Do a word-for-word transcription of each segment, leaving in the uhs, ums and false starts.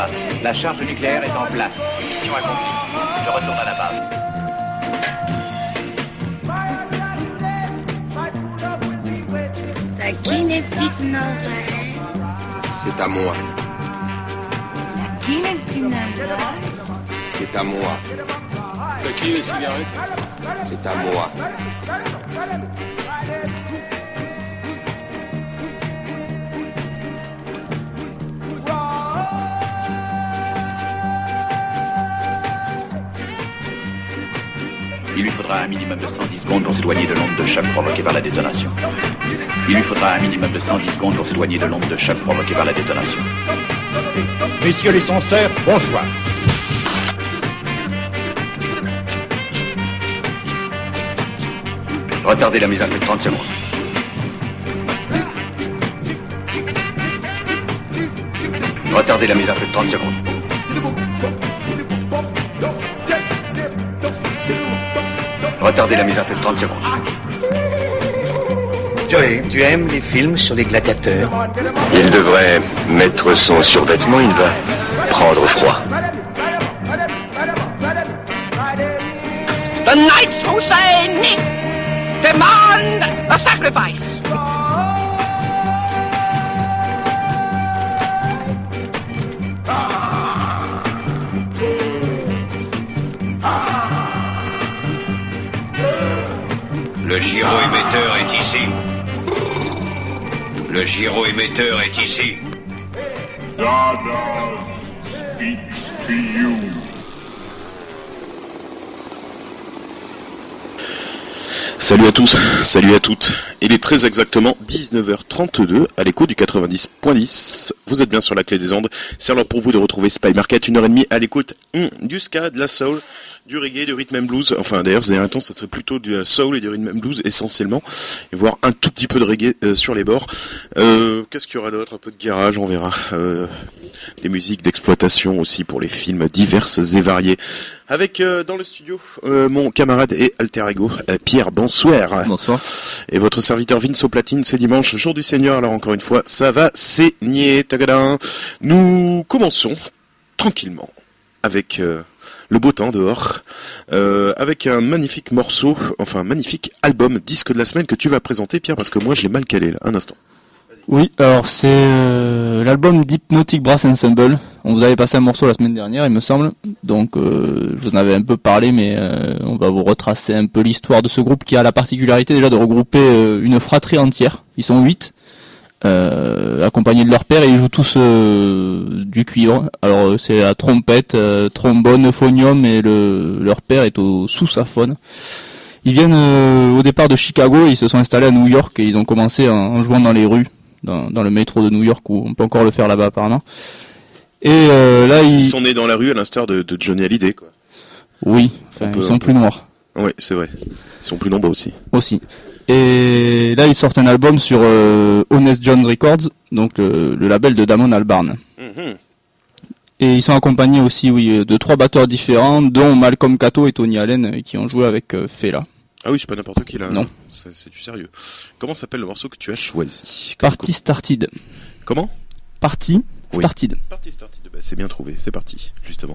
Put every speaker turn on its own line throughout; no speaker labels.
base. La charge nucléaire est en place. Mission accomplie. Je retourne à la base.
T'as qui les petites oreilles?
C'est à moi.
T'as qui les petits nanas?
C'est à moi.
T'as qui les cigarettes?
C'est à moi.
Il lui faudra un minimum de cent dix secondes pour s'éloigner de l'onde de choc provoquée par la détonation. Il lui faudra un minimum de cent dix secondes pour s'éloigner de l'onde de choc provoquée par la détonation.
Messieurs les censeurs, bonsoir.
Retardez la mise à feu de trente secondes. Retardez la mise à feu de trente secondes. Retardez la mise à feu de trente secondes.
Joey, tu aimes les films sur les gladiateurs?
Il devrait mettre son survêtement, il va prendre froid.
The knights who say Nick demand a sacrifice.
Le gyro-émetteur est ici. Le gyro-émetteur est ici.
Dada speaks to you.
Salut à tous, salut à toutes. Il est très exactement dix-neuf heures trente-deux à l'écho du quatre-vingt-dix point dix. Vous êtes bien sur la clé des ondes. C'est alors pour vous de retrouver Spy Market, une heure et demie à l'écoute hum, du ska, de la soul, du reggae, du rhythm and blues. Enfin d'ailleurs, ces derniers temps, ça serait plutôt du soul et du rhythm and blues essentiellement. Et voire un tout petit peu de reggae euh, sur les bords. Euh, qu'est-ce qu'il y aura d'autre? Un peu de garage, on verra. Euh, des musiques d'exploitation aussi pour les films diverses et variés. Avec euh, dans le studio euh, mon camarade et alter ego euh, Pierre, bonsoir.
Bonsoir.
Et votre serviteur Vince au platine, c'est dimanche, jour du Seigneur, alors encore une fois, ça va saigner, tagadin. Nous commençons tranquillement avec euh, le beau temps dehors, euh, avec un magnifique morceau, enfin un magnifique album, disque de la semaine que tu vas présenter Pierre, parce que moi j'ai mal calé là, un instant.
Oui, alors c'est euh, l'album d'Hypnotic Brass Ensemble. On vous avait passé un morceau la semaine dernière, il me semble. Donc euh, je vous en avais un peu parlé, mais euh, on va vous retracer un peu l'histoire de ce groupe qui a la particularité déjà de regrouper euh, une fratrie entière. Ils sont huit, euh, accompagnés de leur père, et ils jouent tous euh, du cuivre. Alors c'est la trompette, euh, trombone, euphonium, et le, leur père est au sous-saphone. Ils viennent euh, au départ de Chicago, et ils se sont installés à New York, et ils ont commencé en, en jouant dans les rues. Dans, dans le métro de New York, où on peut encore le faire là-bas apparemment. Et euh, là,
ils...
ils
sont nés dans la rue à l'instar de, de Johnny Hallyday, quoi.
Oui, enfin,
peut,
ils sont plus noirs.
Oui, c'est vrai. Ils sont plus nombreux aussi.
Aussi. Et là, ils sortent un album sur euh, Honest John Records, donc le, le label de Damon Albarn. Mm-hmm. Et ils sont accompagnés aussi, oui, de trois batteurs différents, dont Malcolm Cato et Tony Allen, qui ont joué avec euh, Fela.
Ah oui, c'est pas n'importe qui là.
Non.
C'est, c'est du sérieux. Comment s'appelle le morceau que tu as choisi?
Party Started.
Comment?
Party Started.
Oui. Party Started. Bah, c'est bien trouvé. C'est parti, justement.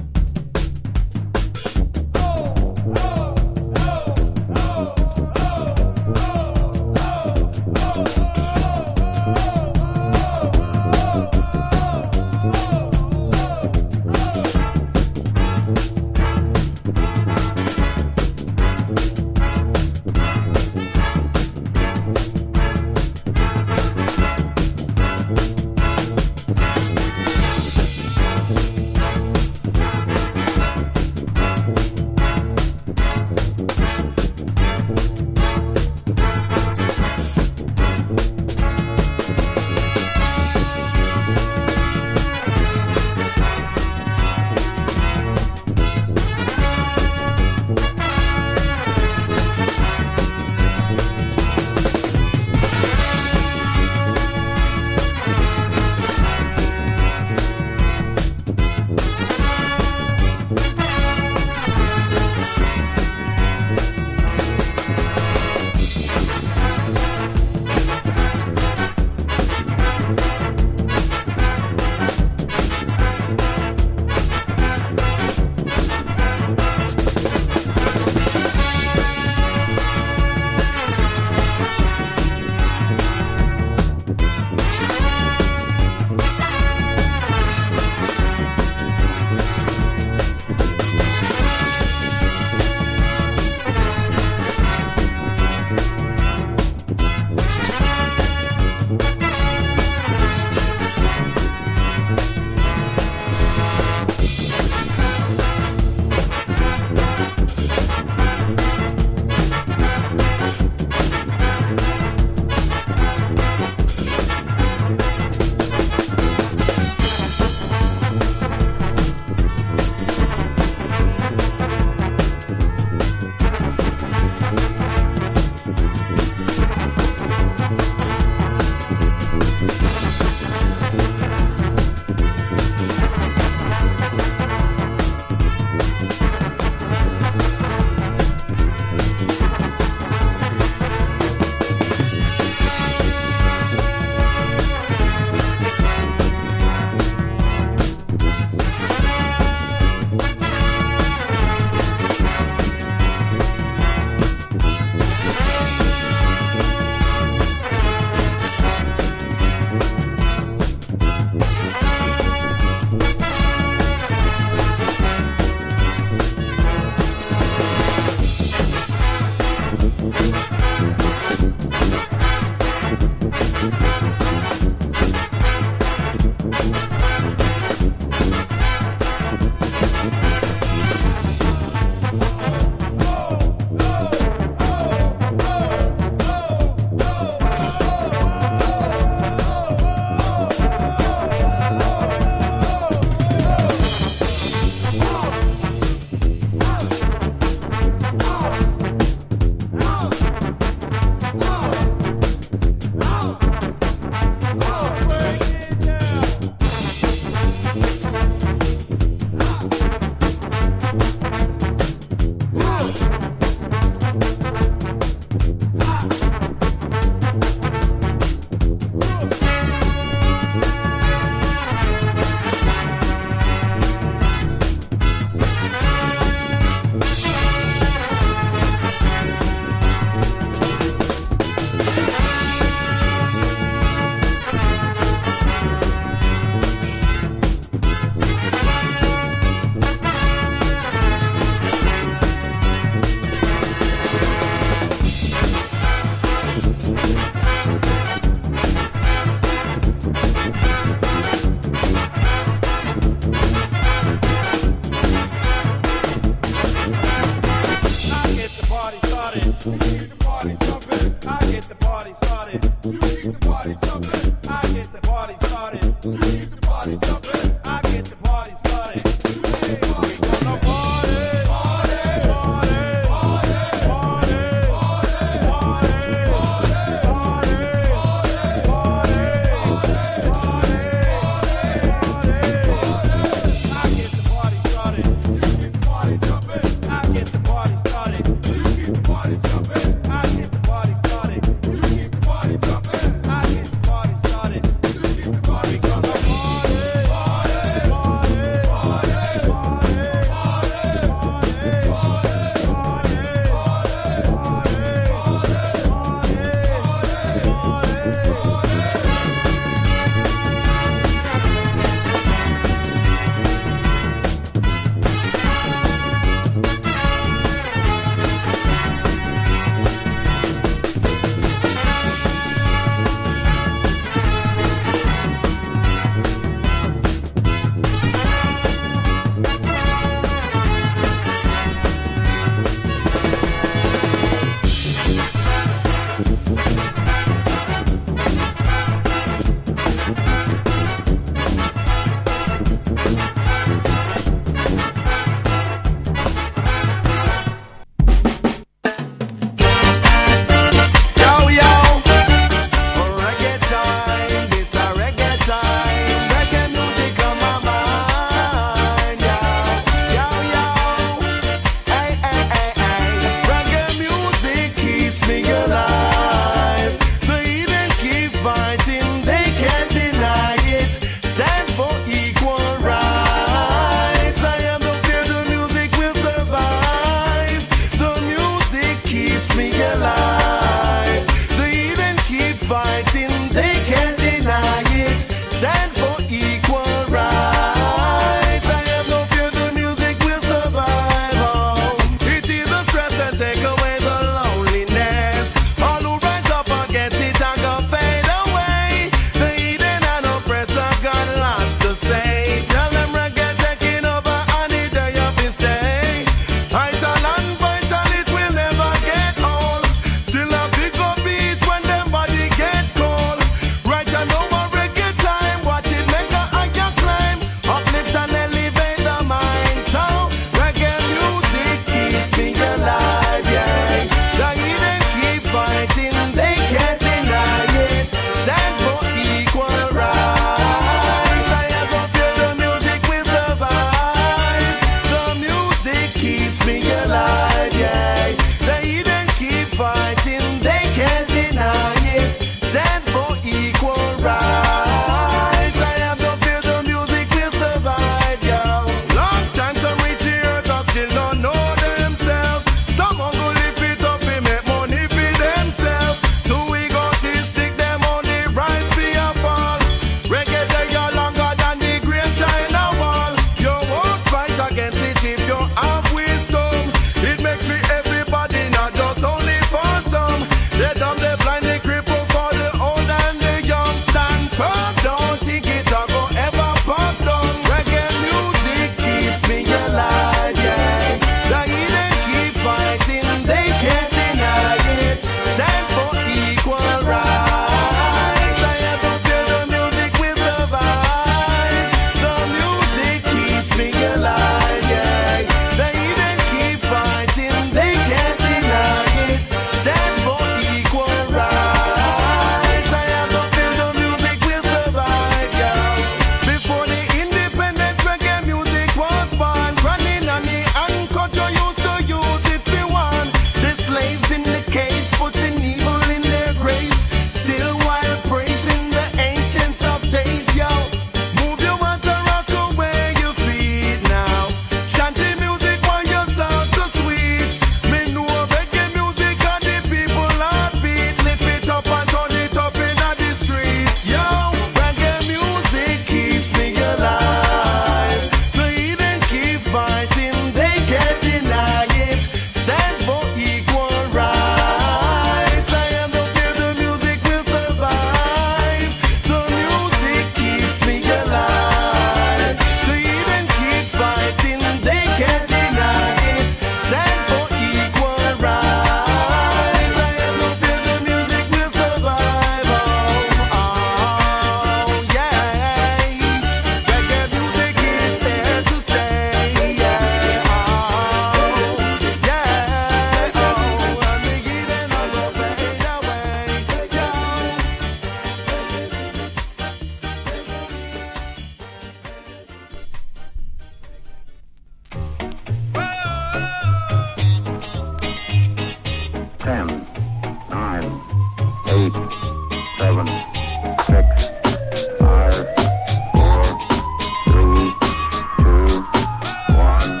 ten, nine, eight, seven, six, five, four, three, two, one.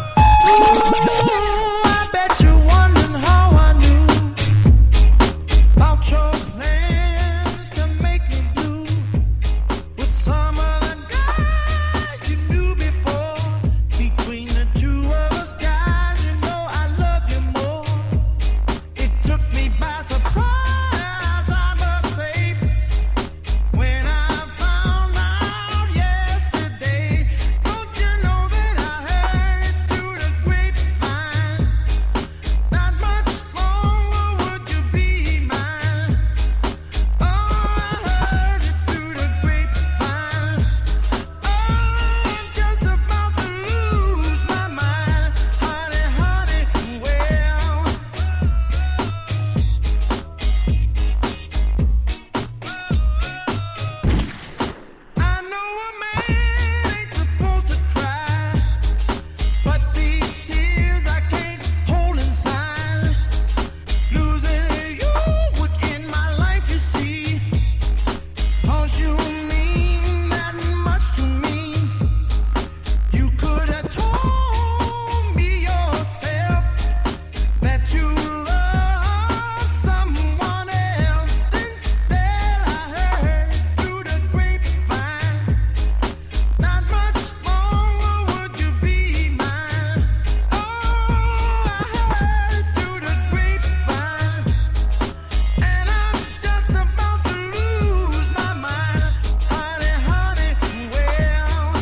I bet you're wondering how I knew about your plans to make me blue with some other guy you knew before. Between the two of us guys, you know I love you more. It took me by surprise, I must say, when I found out yesterday. Don't you know that I heard it through the grapevine? Not much longer would you be mine. Oh, I heard it through the grapevine. Oh, I'm just about to lose my mind, honey, honey. Well, I know a man ain't supposed to cry, but these tears I can't hold inside. Losing you would end my life, you see, 'cause you mean that much to me. You could have told me yourself that you loved someone else. Instead, I heard it through the grapevine. Not much longer would you be mine. Oh, I heard it through the grapevine, and I'm just about to lose my mind, honey, honey. Well,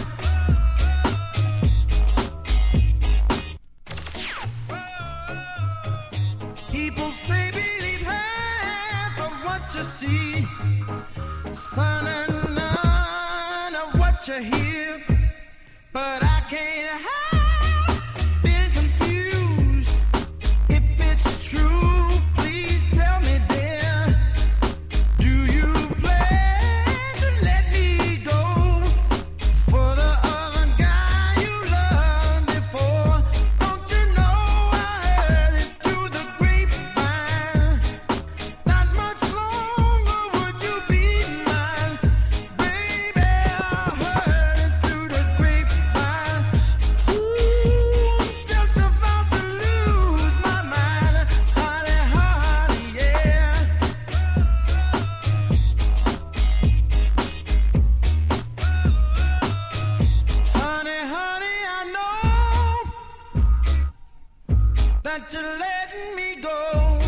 people say believe half of what you see, son, and none of what you hear. But I can't help being confused. If it's true, please tell me, dear. Do you plan to let me go for the other guy you loved before? Don't you know I heard it through the grapevine? Not much longer would you be mine, baby. I heard it through the grapevine. Ooh, I'm just about to lose my mind, honey, honey, yeah. Honey, honey, I know that you're letting me go.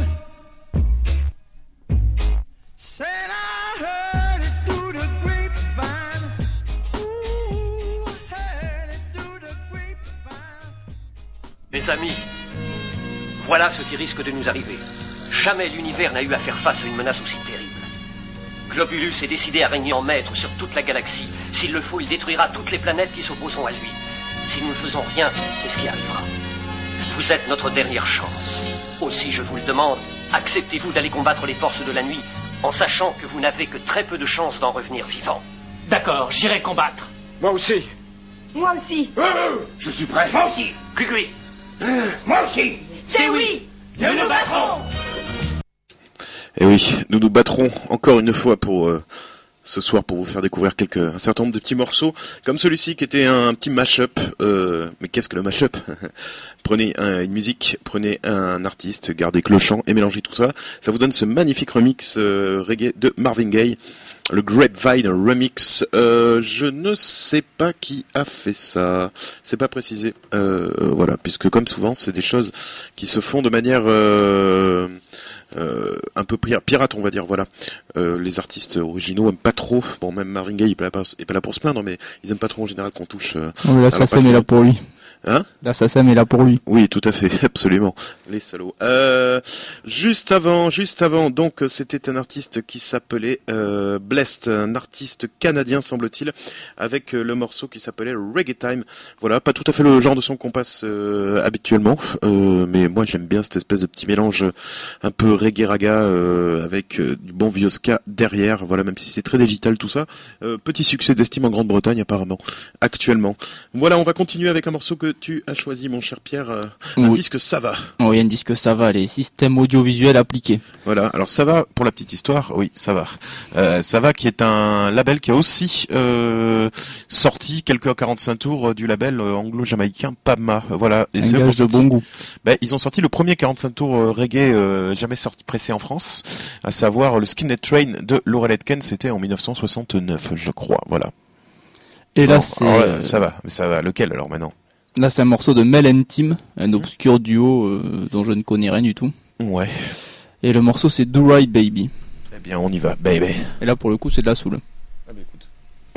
Said I heard it through the grapevine. Ooh, I heard it through the grapevine.
Mes amis, voilà ce qui risque de nous arriver. Jamais l'univers n'a eu à faire face à une menace aussi terrible. Globulus est décidé à régner en maître sur toute la galaxie. S'il le faut, il détruira toutes les planètes qui s'opposeront à lui. Si nous ne faisons rien, c'est ce qui arrivera. Vous êtes notre dernière chance. Aussi, je vous le demande, acceptez-vous d'aller combattre les forces de la nuit en sachant que vous n'avez que très peu de chances d'en revenir vivant?
D'accord, j'irai combattre.
Moi aussi.
Moi aussi.
Je suis prêt.
Moi aussi.
Cui-cui.
Moi aussi.
C'est oui.
Nous nous battrons.
Et oui, nous nous battrons encore une fois pour euh, ce soir pour vous faire découvrir quelques un certain nombre de petits morceaux comme celui-ci qui était un, un petit mash-up. Euh, mais qu'est-ce que le mash-up? Prenez un, une musique, prenez un artiste, gardez que le chant et mélangez tout ça. Ça vous donne ce magnifique remix euh, reggae de Marvin Gaye, le Grapevine Remix. Euh, je ne sais pas qui a fait ça, c'est pas précisé. Euh, voilà, puisque comme souvent, c'est des choses qui se font de manière euh, euh, un peu pirate, on va dire. Voilà, euh, les artistes originaux aiment pas trop. Bon, même Marvin Gaye, il est pas, est pas là pour se plaindre, mais ils aiment pas trop en général qu'on touche. Euh,
non, mais là, ça c'est là pour lui.
Hein?
L'assassin est là pour lui.
Oui, tout à fait, absolument. Les salauds. Euh, juste avant, juste avant, donc c'était un artiste qui s'appelait euh, Blessed, un artiste canadien semble-t-il, avec euh, le morceau qui s'appelait Reggae Time. Voilà, pas tout à fait le genre de son qu'on passe euh, habituellement, euh, mais moi j'aime bien cette espèce de petit mélange un peu reggae raga euh, avec euh, du bon vieux ska derrière. Voilà, même si c'est très digital tout ça. Euh, petit succès d'estime en Grande-Bretagne apparemment, actuellement. Voilà, on va continuer avec un morceau que tu as choisi, mon cher Pierre, euh, un
oui.
disque ça va.
Oui, un disque ça va, les System Audio audiovisuel appliqué.
Voilà, alors ça va, pour la petite histoire, oui, ça va. Euh, ça va qui est un label qui a aussi euh, sorti quelques quarante-cinq tours du label euh, anglo-jamaïcain P A M A. Voilà, et
Un
c'est
gage de bon goût.
Ben, ils ont sorti le premier quarante-cinq tours euh, reggae euh, jamais sorti pressé en France, à savoir le Skinhead Train de Laurel Aitken, c'était en dix-neuf cent soixante-neuf, je crois, voilà.
Et là,
bon,
c'est...
alors, là, ça va, mais ça va, lequel alors maintenant?
Là, c'est un morceau de Mel and Tim, un obscur duo euh, dont je ne connais rien du tout.
Ouais.
Et le morceau, c'est Do Right Baby.
Eh bien, on y va, baby.
Et là, pour le coup, c'est de la soul.
Ah bah écoute.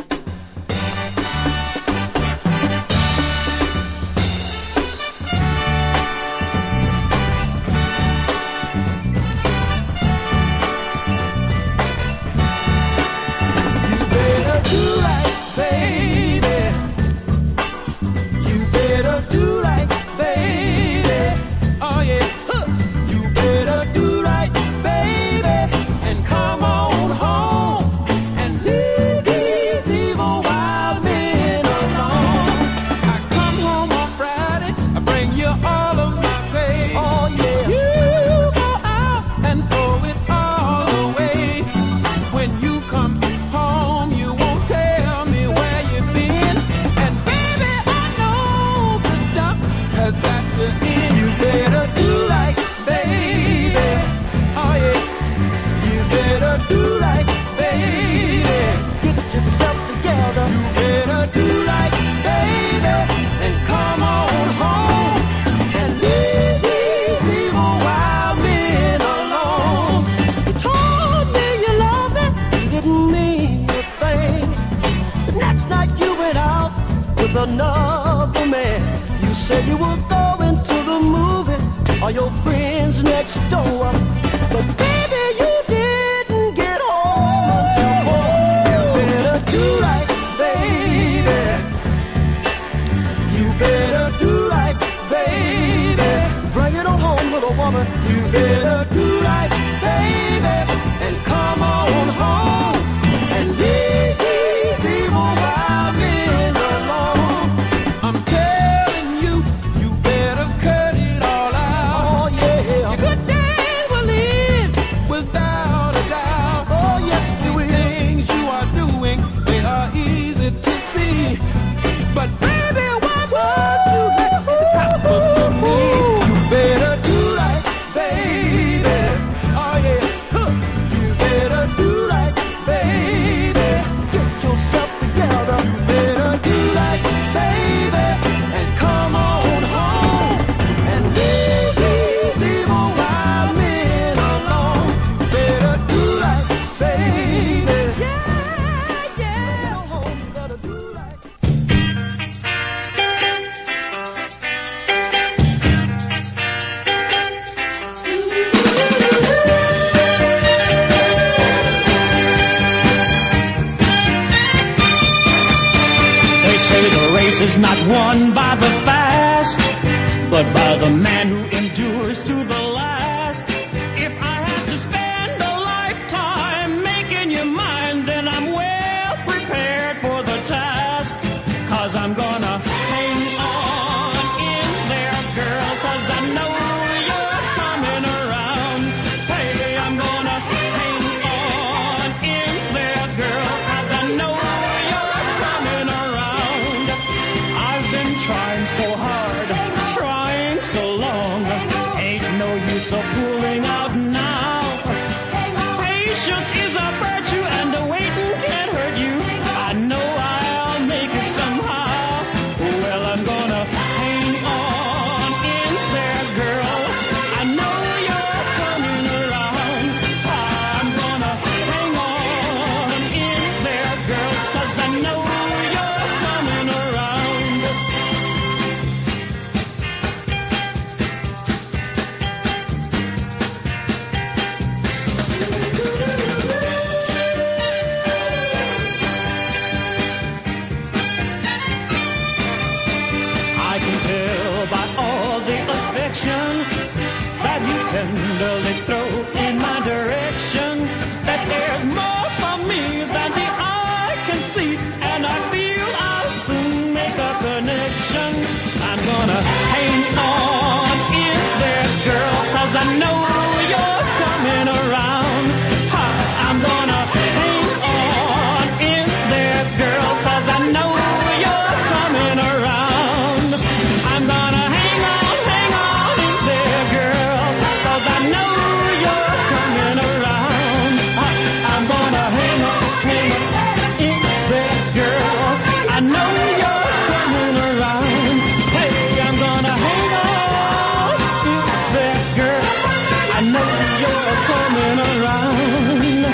Another man, you said you were going to the movie, or your friends next door, but baby you didn't get home until four. You better do right, baby. You better do right, baby. Bring it on home, little woman. You better do right, baby, and come on home and leave these evil wild men alone. I'm telling you, you better cut it all out. Oh yeah, your good days will end without a doubt. Oh yes, these things you are doing, they are easy to see. But baby, what was you at the top of me? You better do right, baby. Oh yeah, huh. You better do right, baby. Get yourself together. You better do right, baby. And come on home and leave these evil wild men alone. You better do right, baby. Yeah, yeah. Come home, you better do right.
They say the race is not won by the fast, but by the man who endures to the last. If I have to spend a lifetime making you mine, then I'm well prepared for the task. Cause I'm gonna hang on in there, girl, cause I know you're coming around. Hey, I'm gonna hang on in there, girl, cause I know you're coming around. I've been trying so hard, trying so long. Ain't no use of pulling out now. Patience is a virtue and the waiting can't hurt you. I know I'll make it somehow. Well, I'm gonna hang on in there, girl. I know you're coming around. I'm gonna hang on in there, girl, cause I know you're coming around. I can tell by all the affection that you tenderly throw in my direction that there's more for me than the eye can see, and I feel I'll soon make a connection. I'm gonna hang on in there, girl, cause I know know you're coming around.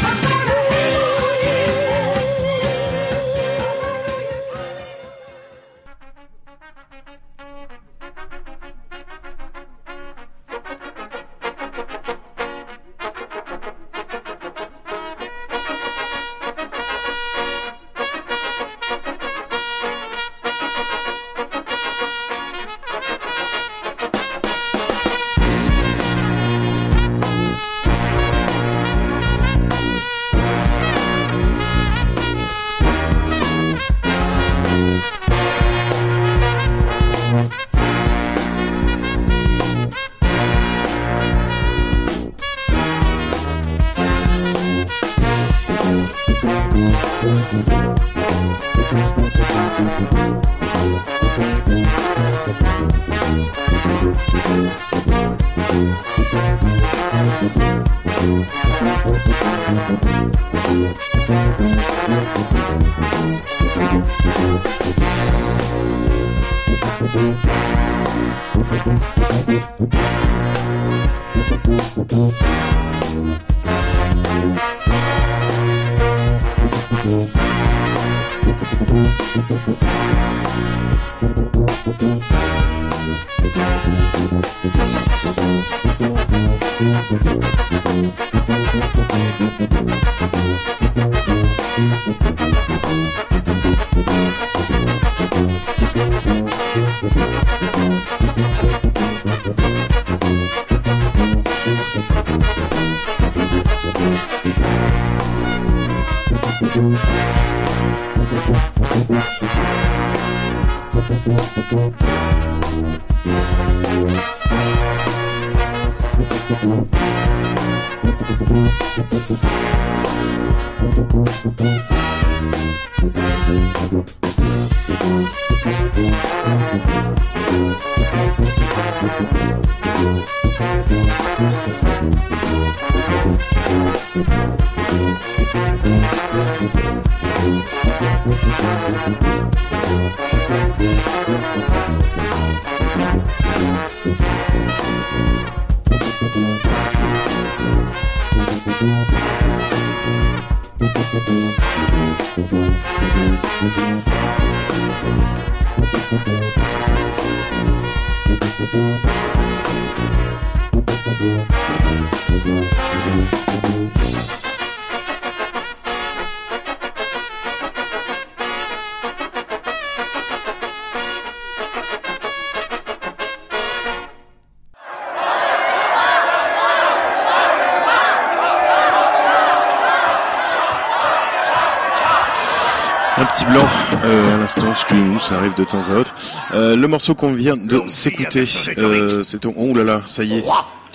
Un petit blanc euh, à l'instant, excusez-nous, ça arrive de temps à autre. Euh, le morceau qu'on vient de s'écouter, euh, c'est... Oh là là, ça y est.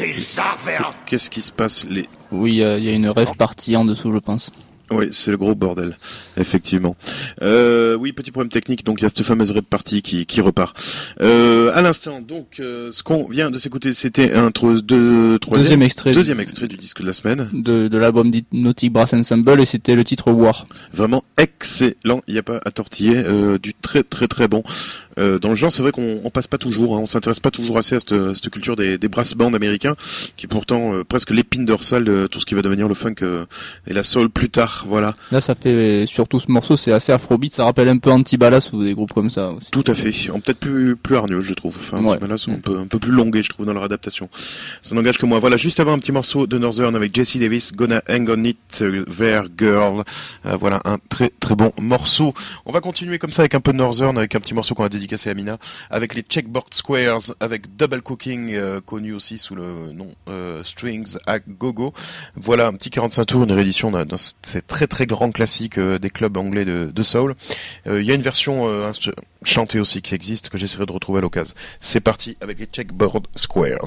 Qu'est-ce qui se passe les...
Oui, il y, y a une rêve partie en dessous, je pense.
Oui, c'est le gros bordel, effectivement. Euh, oui, petit problème technique, donc il y a cette fameuse rep partie qui, qui repart. Euh, à l'instant, donc, euh, ce qu'on vient de s'écouter, c'était un tro- deux, troisième,
deuxième extrait,
deuxième
du,
extrait du disque de la semaine.
De, de l'album Hypnotic Brass Ensemble, et c'était le titre War.
Vraiment excellent, il n'y a pas à tortiller, euh, du très très très bon. Euh, dans le genre, c'est vrai qu'on on passe pas toujours, hein, on s'intéresse pas toujours assez à cette, à cette culture des, des brass bands américains, qui pourtant euh, presque l'épine dorsale de tout ce qui va devenir le funk euh, et la soul plus tard, voilà.
Là, ça fait, surtout ce morceau, c'est assez afrobeat, ça rappelle un peu Antibalas ou des groupes comme ça aussi.
Tout à fait, peut-être plus plus hargneux, je trouve. Enfin,
ouais.
Antibalas sont un peu un peu plus longués, je trouve, dans leur adaptation. Ça n'engage que moi. Voilà, juste avant un petit morceau de Northern avec Jesse Davis, Gonna Hang On It There Girl. Euh, voilà, un très très bon morceau. On va continuer comme ça avec un peu de Northern, avec un petit morceau qu'on a dédicacé à Mina, avec les Checkboard Squares, avec Double Cooking, euh, connu aussi sous le nom euh, Strings à Gogo. Voilà, un petit quarante-cinq tours, une réédition d'un, d'un ces très très grands classiques euh, des clubs anglais de, de soul. Il euh, y a une version euh, inst- chantée aussi qui existe, que j'essaierai de retrouver à l'occasion. C'est parti avec les Checkboard Squares.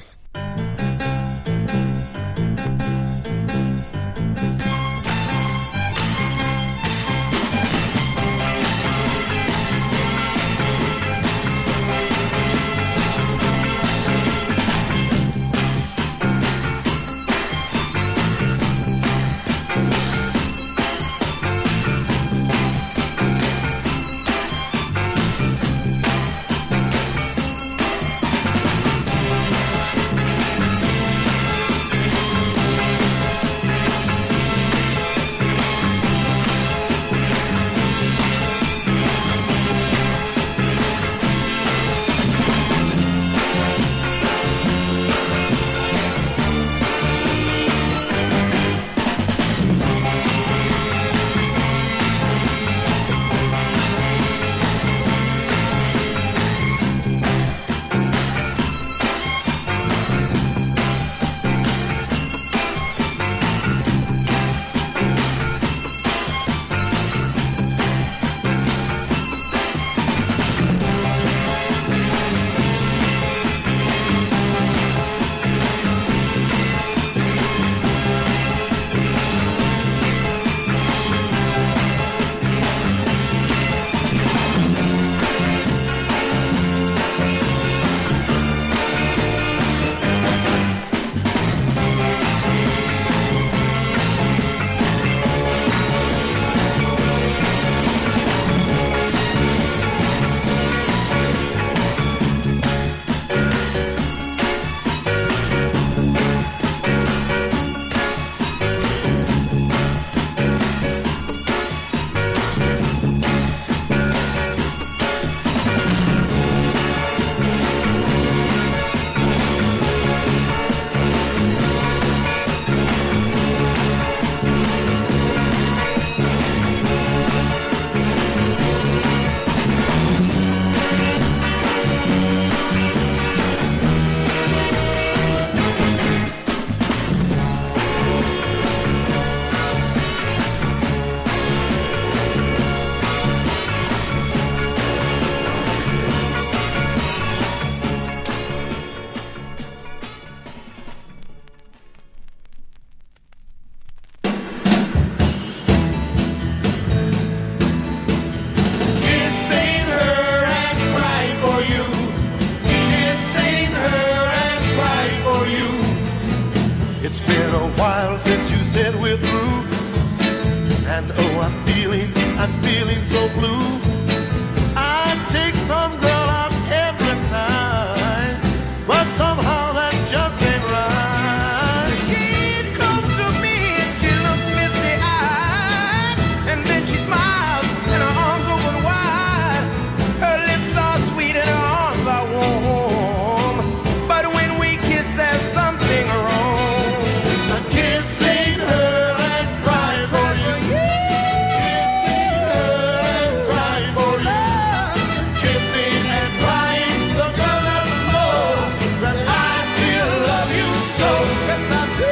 been a while since you said we're through. And oh, I'm feeling, I'm feeling so blue. I take some girl out every night, but somehow that just ain't right. She'd come to me and she looked misty-eyed, and then she smiles and her arms open wide. Her lips are sweet and her arms are warm, but when we kiss there's something wrong. A kiss ain't her and cry for you. Kissing her and cry for you. Kissing and crying, the girl doesn't know that I still love you so. Yes, I do.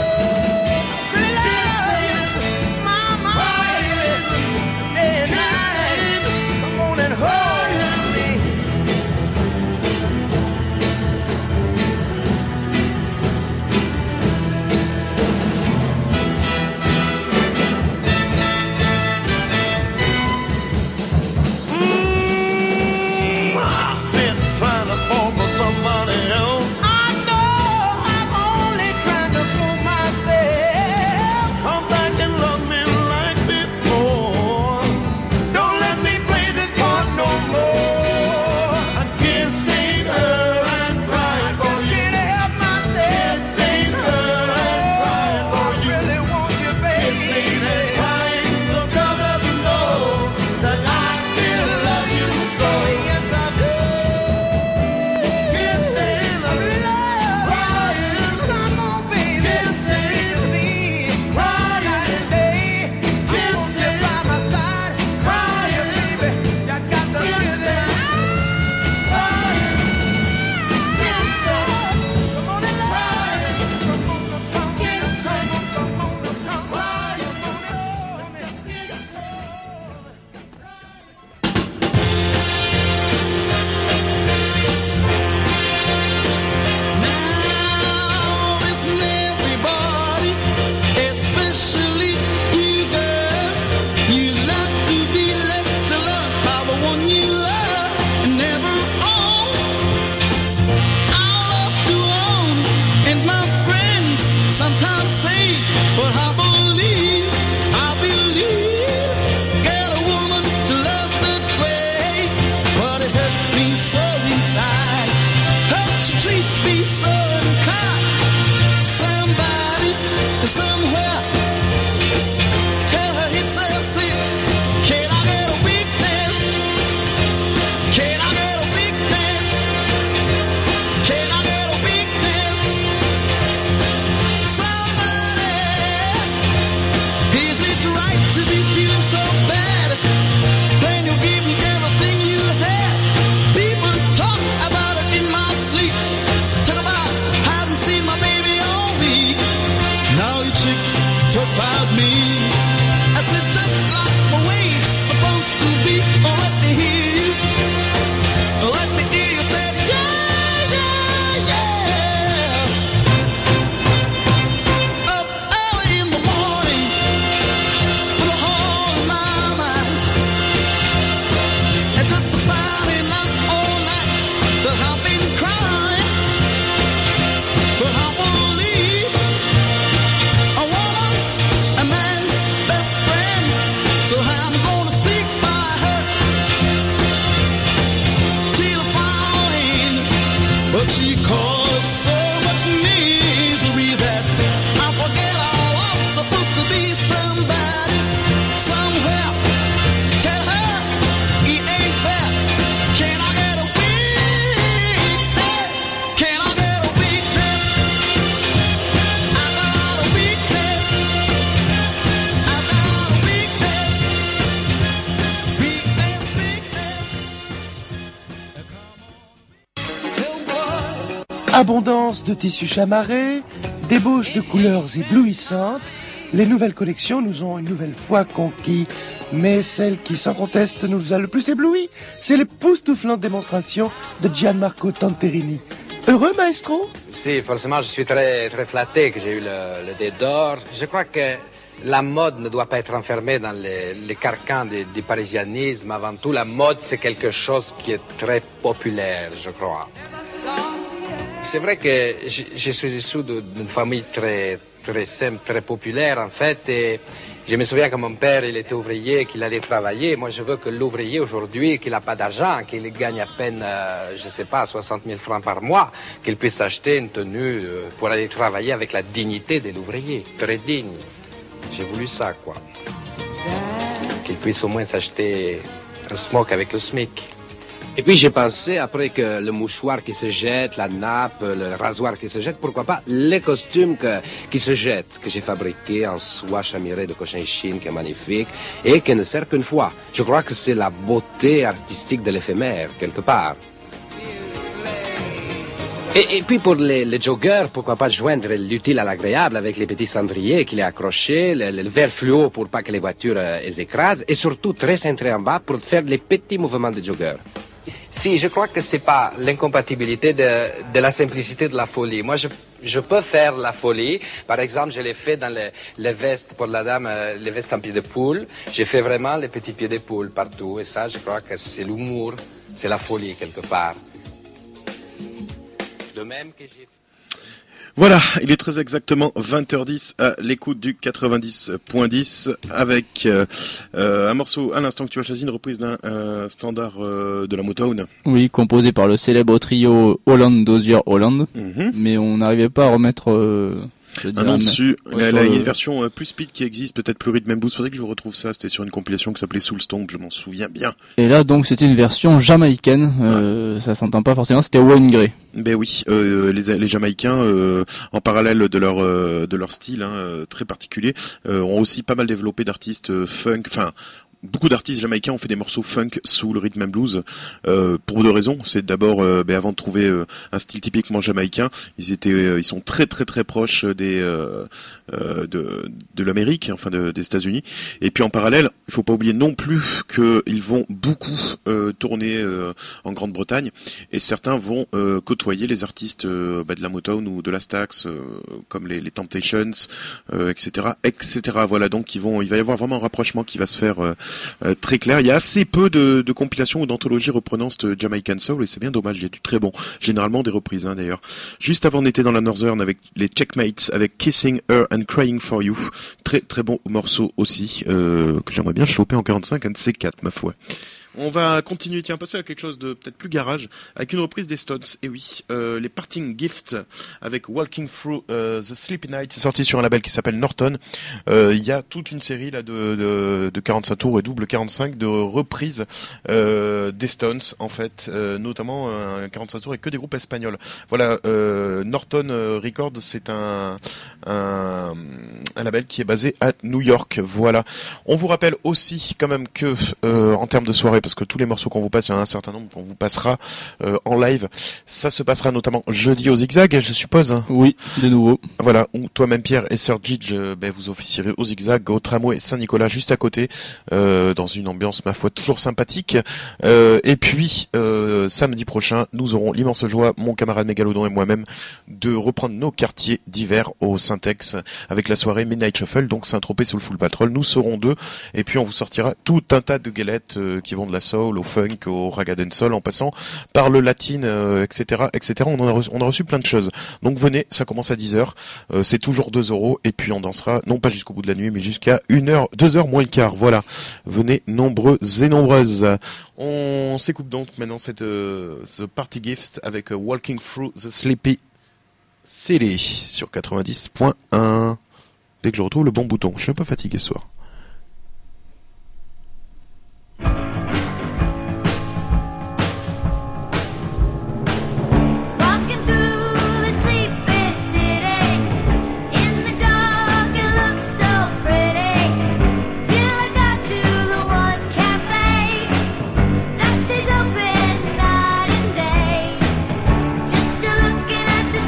Kissing, mama, crying, day and night. Come on and hold me. Mm, I've been trying to fall for somebody else. I know I'm only trying to fool myself. Come back and love me like before. Don't let me play this part no more. I'm kissing her and crying for you. Can't help myself. Kissing her and crying for you. I really want you, baby. Kissing and crying, the girl doesn't know that I still love you so. Yes, I do. Kissing, love, crying, come on, baby. Kissing me, crying, day. I want you by my side, crying, baby. You got the kissing, crying, kissing. Come on and crying, come on, come on, kissing, come on, come on, crying,
Now listen everybody, especially you girls. You like to be left alone by the one you love and never own. I love to own, and my friends sometimes say, but I believe, I believe, get a woman to love that way. But it hurts me so inside. Hurts, she treats me so unkind. Somebody, somewhere, tell her it's a sin. Can I get a weakness? Can I get a weakness? Can I get a weakness? Somebody, is it right to be feeling so bad when you give me everything you had? People talk about it in my sleep. Talk about haven't seen my baby all week. Now you chicks talk about me. I said just like the way it's supposed to be. Oh, let me hear you. Let me hear you say yeah, yeah, yeah. Up early in the morning with a hole in my mind, and just to find out all night that I've been crying. But I won't leave. A woman's a man's best friend, so I'm gonna stick by her till I find. But she caused so much misery that I forget all I'm supposed to be. Somebody, somewhere, tell her it ain't fair. Can I get a weakness? Can I get a weakness? I got a weakness. I got a weakness. Weakness, weakness.
Abondance de tissus chamarrés, débauche de couleurs éblouissantes, les nouvelles collections nous ont une nouvelle fois conquis. Mais celle qui, sans conteste, nous a le plus ébloui, c'est l'époustouflante démonstration de Gianmarco Tanterini. Heureux, maestro?
Si, forcément, je suis très, très flatté que j'ai eu le, le dé d'or. Je crois que la mode ne doit pas être enfermée dans les, les carcans du, du parisianisme. Avant tout, la mode, c'est quelque chose qui est très populaire, je crois. C'est vrai que je, je suis issu d'une famille très, très simple, très populaire en fait. Et je me souviens que mon père, il était ouvrier, qu'il allait travailler. Moi, je veux que l'ouvrier aujourd'hui, qu'il n'a pas d'argent, qu'il gagne à peine, euh, je ne sais pas, soixante mille francs par mois, qu'il puisse acheter une tenue euh, pour aller travailler avec la dignité de l'ouvrier, très digne. J'ai voulu ça, quoi. Qu'il puisse au moins s'acheter un smock avec le SMIC.
Et puis j'ai pensé, après que le mouchoir qui se jette, la nappe, le rasoir qui se jette, pourquoi pas les costumes que, qui se jettent, que j'ai fabriqués en soie chamirée de Cochinchine, qui est magnifique, et qui ne sert qu'une fois. Je crois que c'est la beauté artistique de l'éphémère, quelque part. Et, et puis pour les, les joggers, pourquoi pas joindre l'utile à l'agréable avec les petits cendriers qu'il est accroché, le, le verre fluo pour pas que les voitures euh, les écrasent, et surtout très centré en bas pour faire les petits mouvements de jogger.
Si, je crois que c'est pas l'incompatibilité de, de la simplicité de la folie. Moi, je, je peux faire la folie. Par exemple, je l'ai fait dans les, les vestes pour la dame, euh, les vestes en pied de poule. J'ai fait vraiment les petits pieds de poule partout. Et ça, je crois que c'est l'humour, c'est la folie quelque part. De même que j'ai...
Voilà, il est très exactement vingt heures dix à l'écoute du quatre-vingt-dix point dix avec euh, euh, un morceau à l'instant que tu as choisi, une reprise d'un euh, standard euh, de la Motown.
Oui, composé par le célèbre trio Holland Dozier Holland,
Mm-hmm.
mais on n'arrivait pas à remettre euh, je
Un
dirais,
nom dessus.
ouais,
Là,
sur
là, il y a
le-
une version euh, plus speed qui existe, peut-être plus rhythm and blues. Faudrait que je retrouve ça. C'était sur une compilation qui s'appelait Soul Stomp, je m'en souviens bien.
Et là, donc, c'était une version jamaïcaine. Euh, ça s'entend pas forcément. C'était Wayne Gray.
Ben oui, euh, les, les Jamaïcains, euh, en parallèle de leur euh, de leur style hein, euh, très particulier, euh, ont aussi pas mal développé d'artistes euh, funk. Enfin, beaucoup d'artistes jamaïcains ont fait des morceaux funk, soul, rhythm and blues euh, pour deux raisons. C'est d'abord, euh, ben, avant de trouver euh, un style typiquement jamaïcain, ils étaient, euh, ils sont très très très proches des euh, euh, de de l'Amérique, enfin de, des États-Unis. Et puis en parallèle, il faut pas oublier non plus qu'ils vont beaucoup euh, tourner euh, en Grande-Bretagne, et certains vont euh, côtoyer les artistes euh, bah, de la Motown ou de la Stax, euh, comme les, les Temptations, euh, et cetera, et cetera. Voilà, donc ils vont, il va y avoir vraiment un rapprochement qui va se faire euh, euh, très clair. Il y a assez peu de, de compilations ou d'anthologies reprenant ce Jamaican Soul, et c'est bien dommage. Il y a du très bon, généralement des reprises hein, d'ailleurs. Juste avant, on était dans la Northern avec les Checkmates, avec Kissing Her and Crying for You. Très très bon morceau aussi, euh, que j'aimerais bien choper en quarante-cinq, un de ces quatre, ma foi. On va continuer, tiens, passer à quelque chose de peut-être plus garage, avec une reprise des Stones. Et oui, euh, les Parting Gifts avec Walking Through uh, the Sleepy Night, c'est sorti sur un label qui s'appelle Norton. Euh, Il y a toute une série là de, de, de quarante-cinq tours et double quarante-cinq de reprises euh, des Stones, en fait, euh, notamment un quarante-cinq tours et que des groupes espagnols. Voilà, euh, Norton Records, c'est un, un un label qui est basé à New York. Voilà. On vous rappelle aussi quand même que euh, en termes de soirée, parce que tous les morceaux qu'on vous passe, il y en a un certain nombre qu'on vous passera euh, en live. Ça se passera notamment jeudi au Zigzag, je suppose. Hein.
Oui, de nouveau.
Voilà, où toi-même Pierre et Sir Gidge, euh, ben, vous officierez au Zigzag, au Tramway Saint-Nicolas, juste à côté, euh, dans une ambiance, ma foi, toujours sympathique. Euh, et puis, euh, samedi prochain, nous aurons l'immense joie, mon camarade Mégalodon et moi-même, de reprendre nos quartiers d'hiver au Syntex, avec la soirée Midnight Shuffle, donc Saint-Tropez sous le Full Patrol. Nous serons deux, et puis on vous sortira tout un tas de galettes euh, qui vont de la soul au funk, au raga dancehall, en passant par le latine, euh, et cetera, et cetera. On en a reçu, on a reçu plein de choses. Donc venez, ça commence à dix heures, euh, c'est toujours deux euros, et puis on dansera, non pas jusqu'au bout de la nuit, mais jusqu'à une heure, deux heures moins le quart. Voilà. Venez nombreux et nombreuses. On s'écoute donc maintenant cette euh, ce Party Gift avec euh, Walking Through the Sleepy City sur quatre-vingt-dix point un. Dès que je retrouve le bon bouton, je suis un peu fatigué ce soir.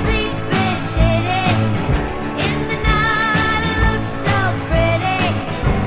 Pretty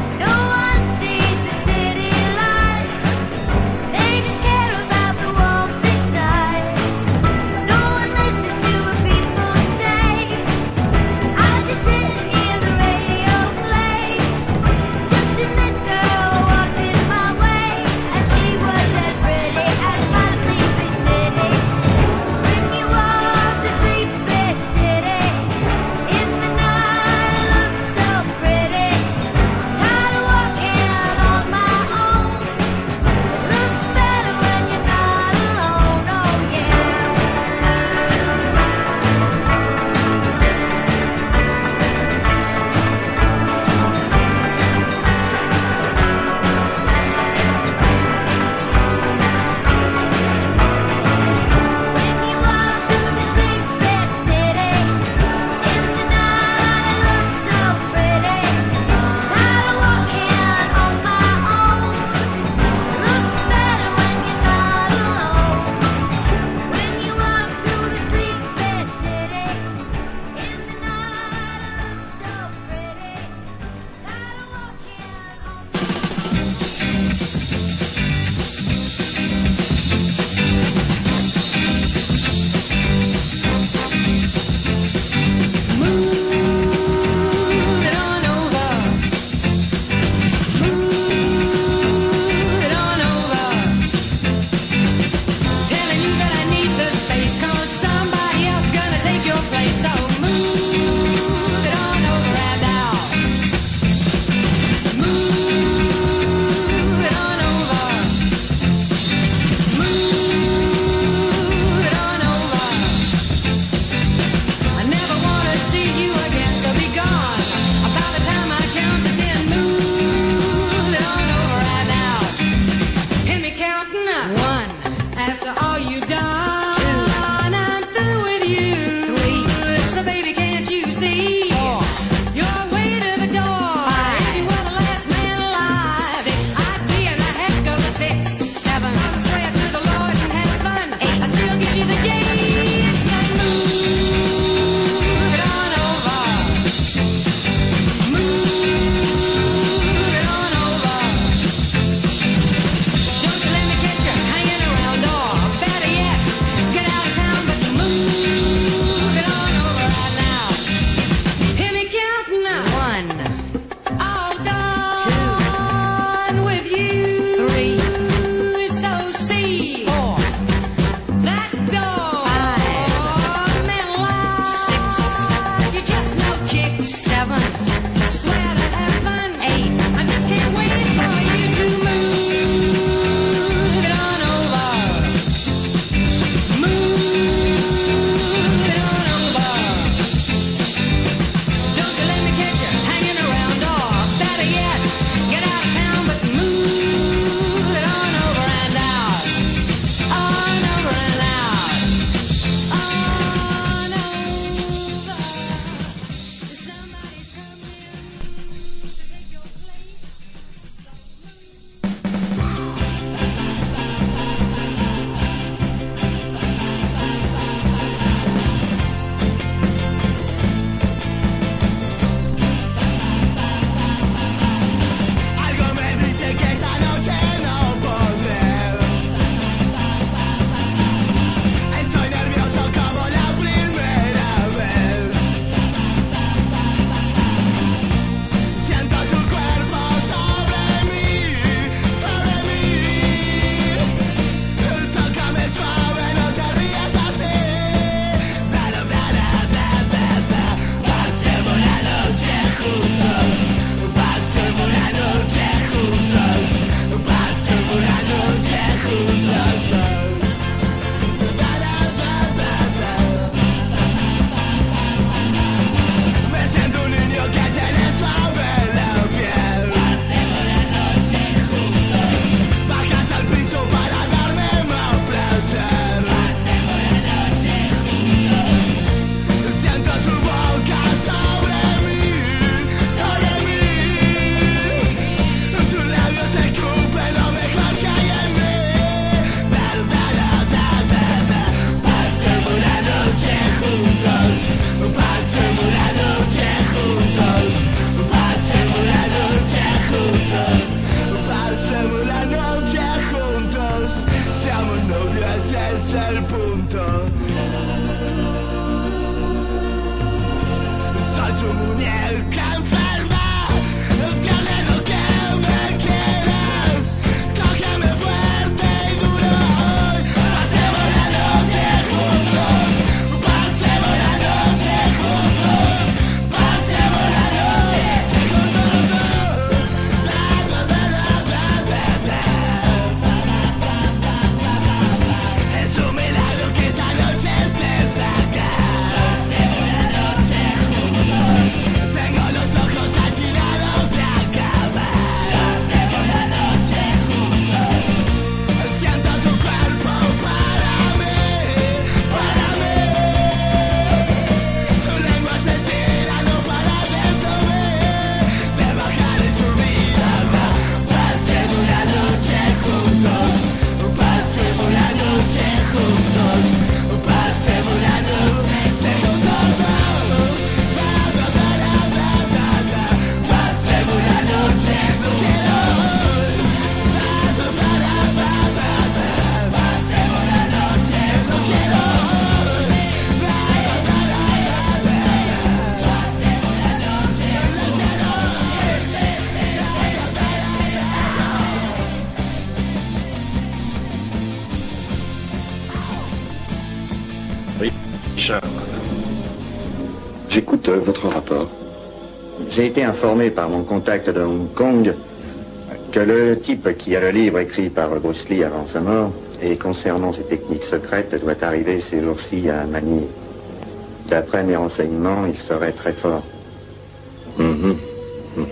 J'écoute euh, votre rapport.
J'ai été informé par mon contact de Hong Kong que le type qui a le livre écrit par Bruce Lee avant sa mort et concernant ses techniques secrètes doit arriver ces jours-ci à Manille. D'après mes renseignements, il serait très fort.
Mm-hmm. Mm.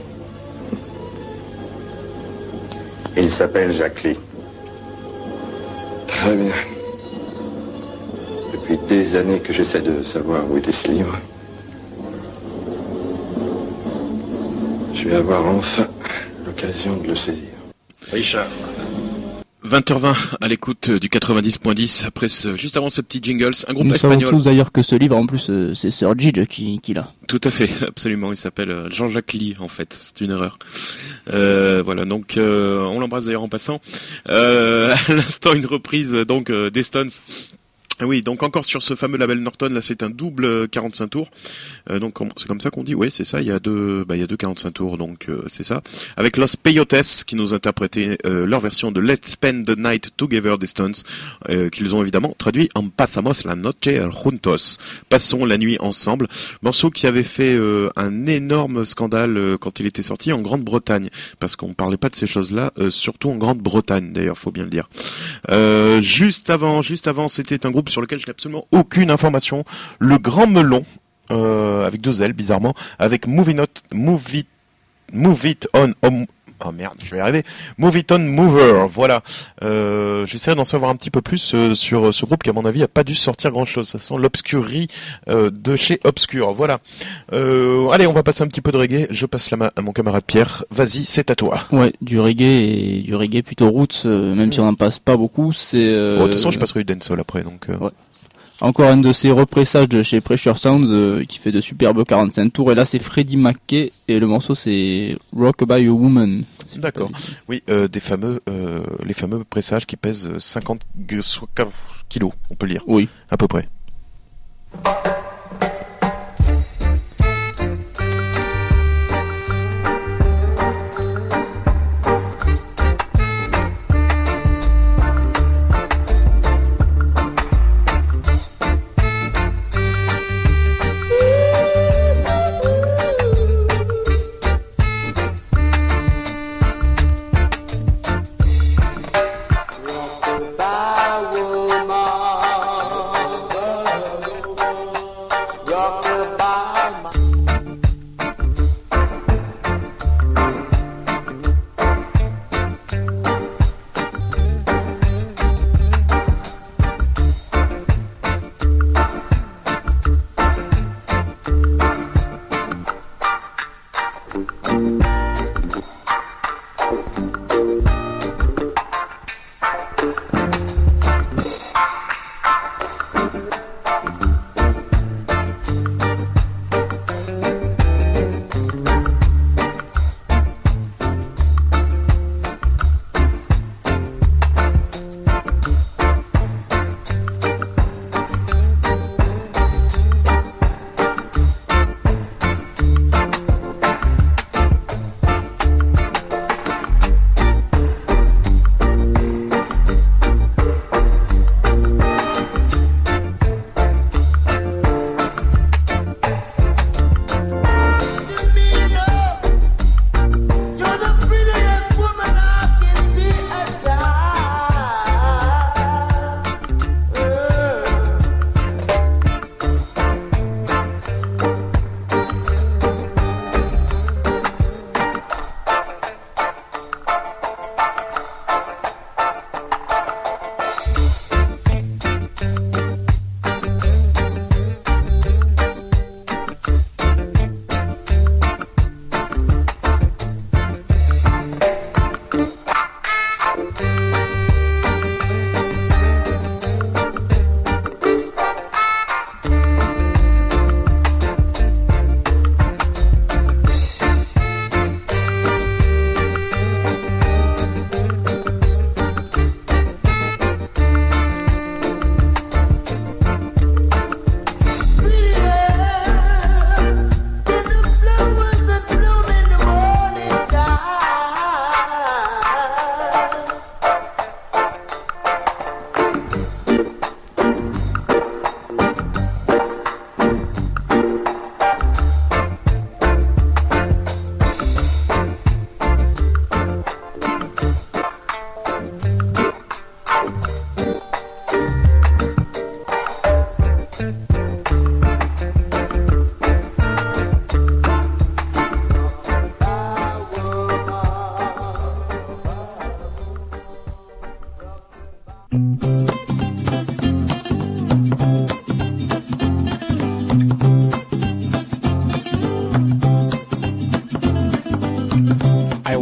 Il s'appelle Jacques Lee.
Très bien. Depuis des années que j'essaie de savoir où était ce livre. Je vais avoir enfin l'occasion de le saisir. Richard.
vingt heures vingt à l'écoute du quatre-vingt-dix point dix, après ce, juste avant ce petit jingles, un groupe
Nous
espagnol.
savons tous d'ailleurs que ce livre, en plus, euh, c'est Sir Gidge qui, qui l'a.
Tout à fait, absolument, il s'appelle euh, Jean-Jacques Lee, en fait, c'est une erreur. Euh, voilà, donc euh, on l'embrasse d'ailleurs en passant. Euh, à l'instant, une reprise donc euh, des Stones. Oui, donc encore sur ce fameux label Norton, là c'est un double quarante-cinq tours. Euh, donc c'est comme ça qu'on dit, oui c'est ça, il y a deux, bah il y a deux quarante-cinq tours, donc euh, c'est ça. Avec Los Peyotes qui nous interprétaient euh, leur version de Let's Spend the Night Together des Stones, euh, qu'ils ont évidemment traduit en Pasamos la noche juntos. Passons la nuit ensemble. Morceau qui avait fait euh, un énorme scandale euh, quand il était sorti en Grande-Bretagne, parce qu'on parlait pas de ces choses-là, euh, surtout en Grande-Bretagne d'ailleurs, faut bien le dire. Euh, juste avant, juste avant, c'était un groupe sur lequel je n'ai absolument aucune information. Le Grand Melon, euh, avec deux L, bizarrement, avec Move It, Move It, Move It On, on oh merde, je vais y arriver. Move It On Mover, voilà. Euh, j'essaierai d'en savoir un petit peu plus euh, sur ce groupe qui, à mon avis, a pas dû sortir grand-chose. Ça sent l'obscurerie euh, de chez Obscure, voilà. Euh, allez, on va passer un petit peu de reggae. Je passe la main à mon camarade Pierre. Vas-y, c'est à toi.
Ouais, du reggae et du reggae plutôt roots, euh, même mmh. si on n'en passe pas beaucoup, c'est... Euh...
Bon, de toute façon, je passerai du dancehall après, donc... Euh...
Ouais. Encore un de ces repressages de chez Pressure Sounds euh, qui fait de superbes quarante-cinq tours. Et là, c'est Freddie McKay et le morceau, c'est Rockabye Woman.
D'accord. Oui, euh, des fameux, euh, les fameux pressages qui pèsent cinquante kilos, on peut le dire.
Oui.
À peu près.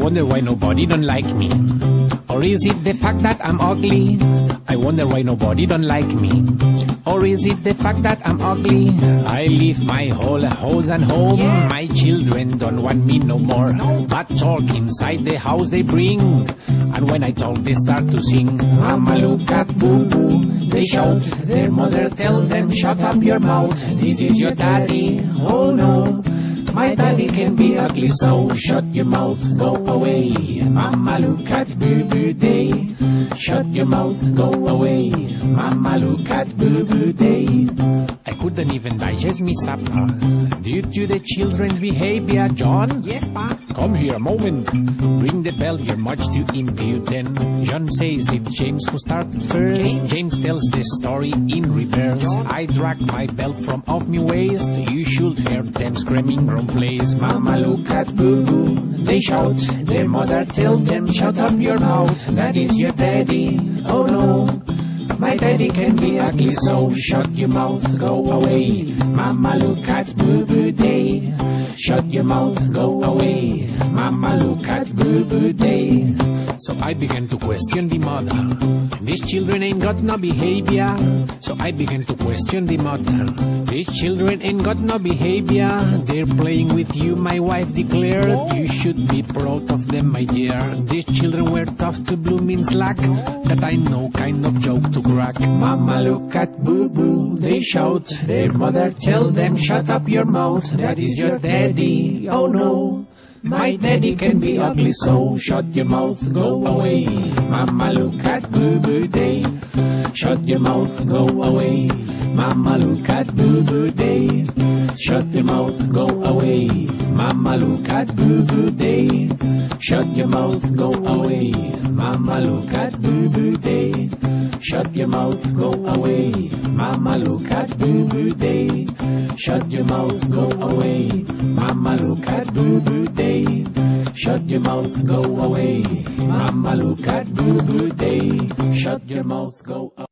wonder why nobody don't like me. Or is it the fact that I'm ugly? I wonder why nobody don't like me. Or is it the fact that I'm ugly? I leave my whole house and home. Yes. My children don't want me no more. No. But talk inside the house they bring. And when I talk they start to sing. Mama look at boo boo. They shout. Their mother tell them shut up your mouth. This is your daddy. Oh no. My daddy can be ugly, so shut your mouth, go away. Mama look at boo boo day. Shut your mouth, go away. Mama look at boo boo day. I couldn't even digest me supper due to the children's behavior. John? Yes, Pa? Come here a moment. Ring the bell, you're much too impudent. John says it's James who started first. James, James tells the story in reverse. John? I dragged my belt from off me waist. You should hear them screaming from place. Mama look at boo boo. They shout. Their mother tell them shut up your mouth. That is your daddy. Oh no. My daddy can be ugly, so shut your mouth, go away. Mama look at boo boo day. Shut your mouth, go away. Mama look at boo boo day. So I began to question the mother. These children ain't got no behavior. So I began to question the mother. These children ain't got no behavior. They're playing with you, my wife declared. You should be proud of them, my dear. These children were tough to blooming slack. That I know kind of joke to crack. Mama look at boo boo. They shout. Their mother tell them shut up your mouth. That is your daddy. Oh no. My daddy can be ugly, so shut your mouth, go away. Mama look at boo boo day. Shut your mouth, go away. Mama look at boo boo day. Shut your mouth, go away. Mama look at boo boo day. Shut your mouth, go away. Mama look at boo boo day. Shut your mouth, go away. Mama look at boo boo day. Shut your mouth, go away. Mama look at boo boo day. Shut your mouth, go away. Mama look at boo boo day. Shut your mouth, go away.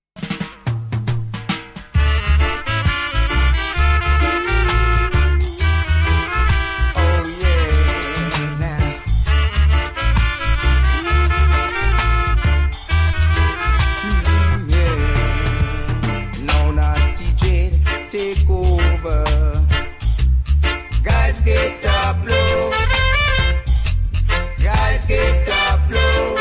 Get up low, guys get up low,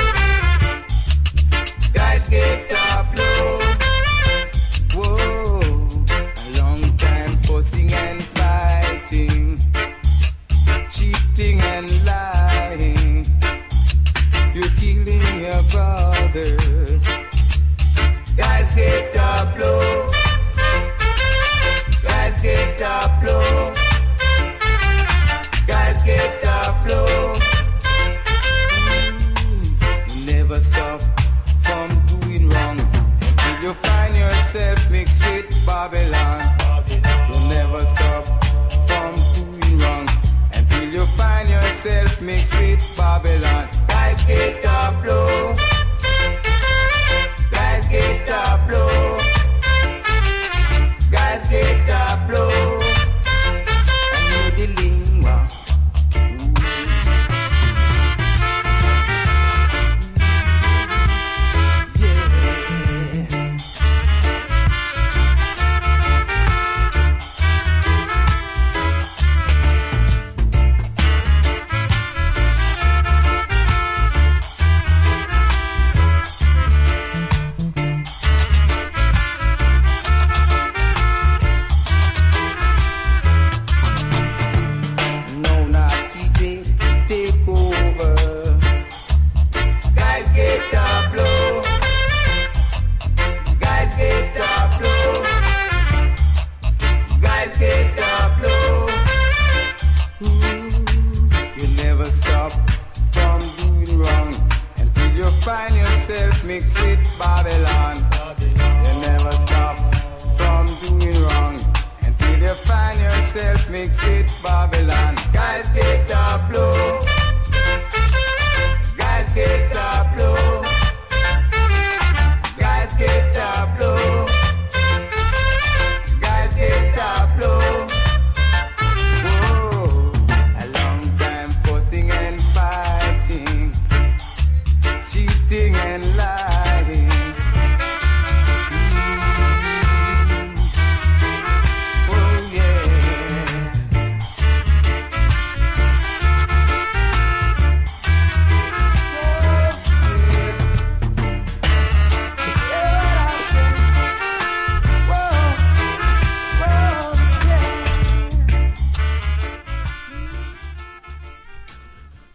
guys get up low. Whoa, a long time fussing and fighting, cheating and lying. You're killing your brothers. Guys get up low, guys get up low. Get up low. Mm, never stop from doing wrongs until you find yourself mixed with Babylon. You'll never stop from doing wrongs until you find yourself mixed with Babylon. Guys, get up low. Guys, get up low. Guys, get up low. And you're the lingua.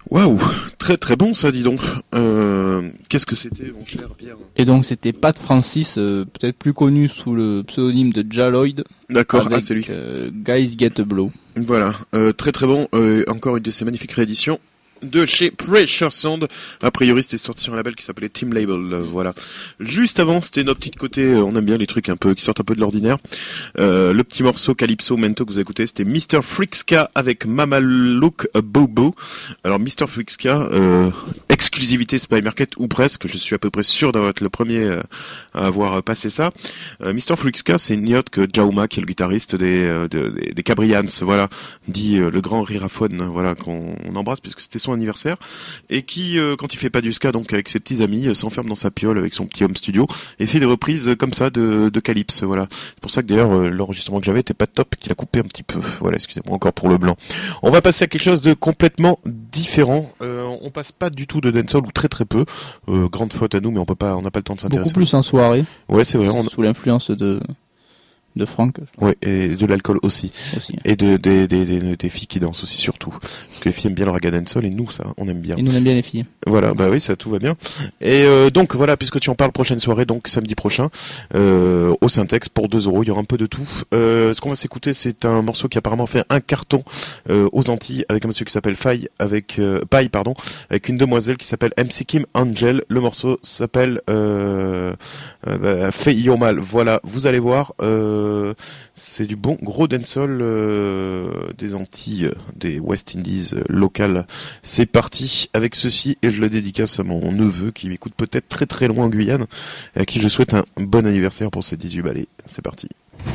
Waouh, très très bon ça, dis donc. Euh, qu'est-ce que c'était, mon cher Pierre?
Et donc c'était Pat Francis, euh, peut-être plus connu sous le pseudonyme de Jaloid.
D'accord,
avec,
ah c'est lui.
Euh, Guys Get a Blow.
Voilà, euh, très très bon. Euh, encore une de ces magnifiques rééditions de chez Pressure Sound. A priori, c'était sorti sur un label qui s'appelait Team Label. Euh, voilà. Juste avant, c'était notre petit côté. Euh, on aime bien les trucs un peu qui sortent un peu de l'ordinaire. Euh, le petit morceau Calypso Mento que vous avez écouté, c'était mister Freakska avec Mama Look a Bobo. Alors mister Freakska, euh, exclusivité Spy Market ou presque. Je suis à peu près sûr d'avoir été le premier euh, à avoir passé ça. Euh, mister Freakska, c'est une yacht que Jauma, qui est le guitariste des euh, de, des, des Cabrians, voilà, dit euh, le grand riraphone, voilà, qu'on on embrasse puisque c'était son anniversaire, et qui euh, quand il fait pas du ska, donc avec ses petits amis, euh, s'enferme dans sa piole avec son petit home studio et fait des reprises euh, comme ça de, de Calypse, voilà. C'est pour ça que d'ailleurs euh, l'enregistrement que j'avais était pas top, qu'il a coupé un petit peu, voilà, excusez-moi encore pour le blanc. On va passer à quelque chose de complètement différent. Euh, on passe pas du tout de dancehall, ou très très peu, euh, grande faute à nous, mais on peut pas, on n'a pas le temps de s'intéresser.
Beaucoup plus en soirée.
Ouais, c'est vrai. On...
Sous l'influence de de Franck.
Ouais, et de l'alcool aussi.
aussi.
Et de des, des des des filles qui dansent aussi, surtout, parce que les filles aiment bien le raga dancehall, et nous ça, on aime bien.
Et nous on aime bien les filles.
Voilà, bah oui, ça tout va bien. Et euh, donc voilà, puisque tu en parles, prochaine soirée, donc samedi prochain, euh, au Syntex pour deux euros, il y aura un peu de tout. Euh, ce qu'on va s'écouter, c'est un morceau qui a apparemment fait un carton euh, aux Antilles, avec un monsieur qui s'appelle Faye, avec euh, Paille, pardon, avec une demoiselle qui s'appelle M C Kim Angel. Le morceau s'appelle euh, euh, Fais Yo Mal. Voilà, vous allez voir. Euh, c'est du bon gros dancehall euh, des Antilles, des West Indies euh, locales. C'est parti avec ceci, et je le dédicace à mon neveu qui m'écoute peut-être très très loin en Guyane, et à qui je souhaite un bon anniversaire pour ses dix-huit balais. C'est parti.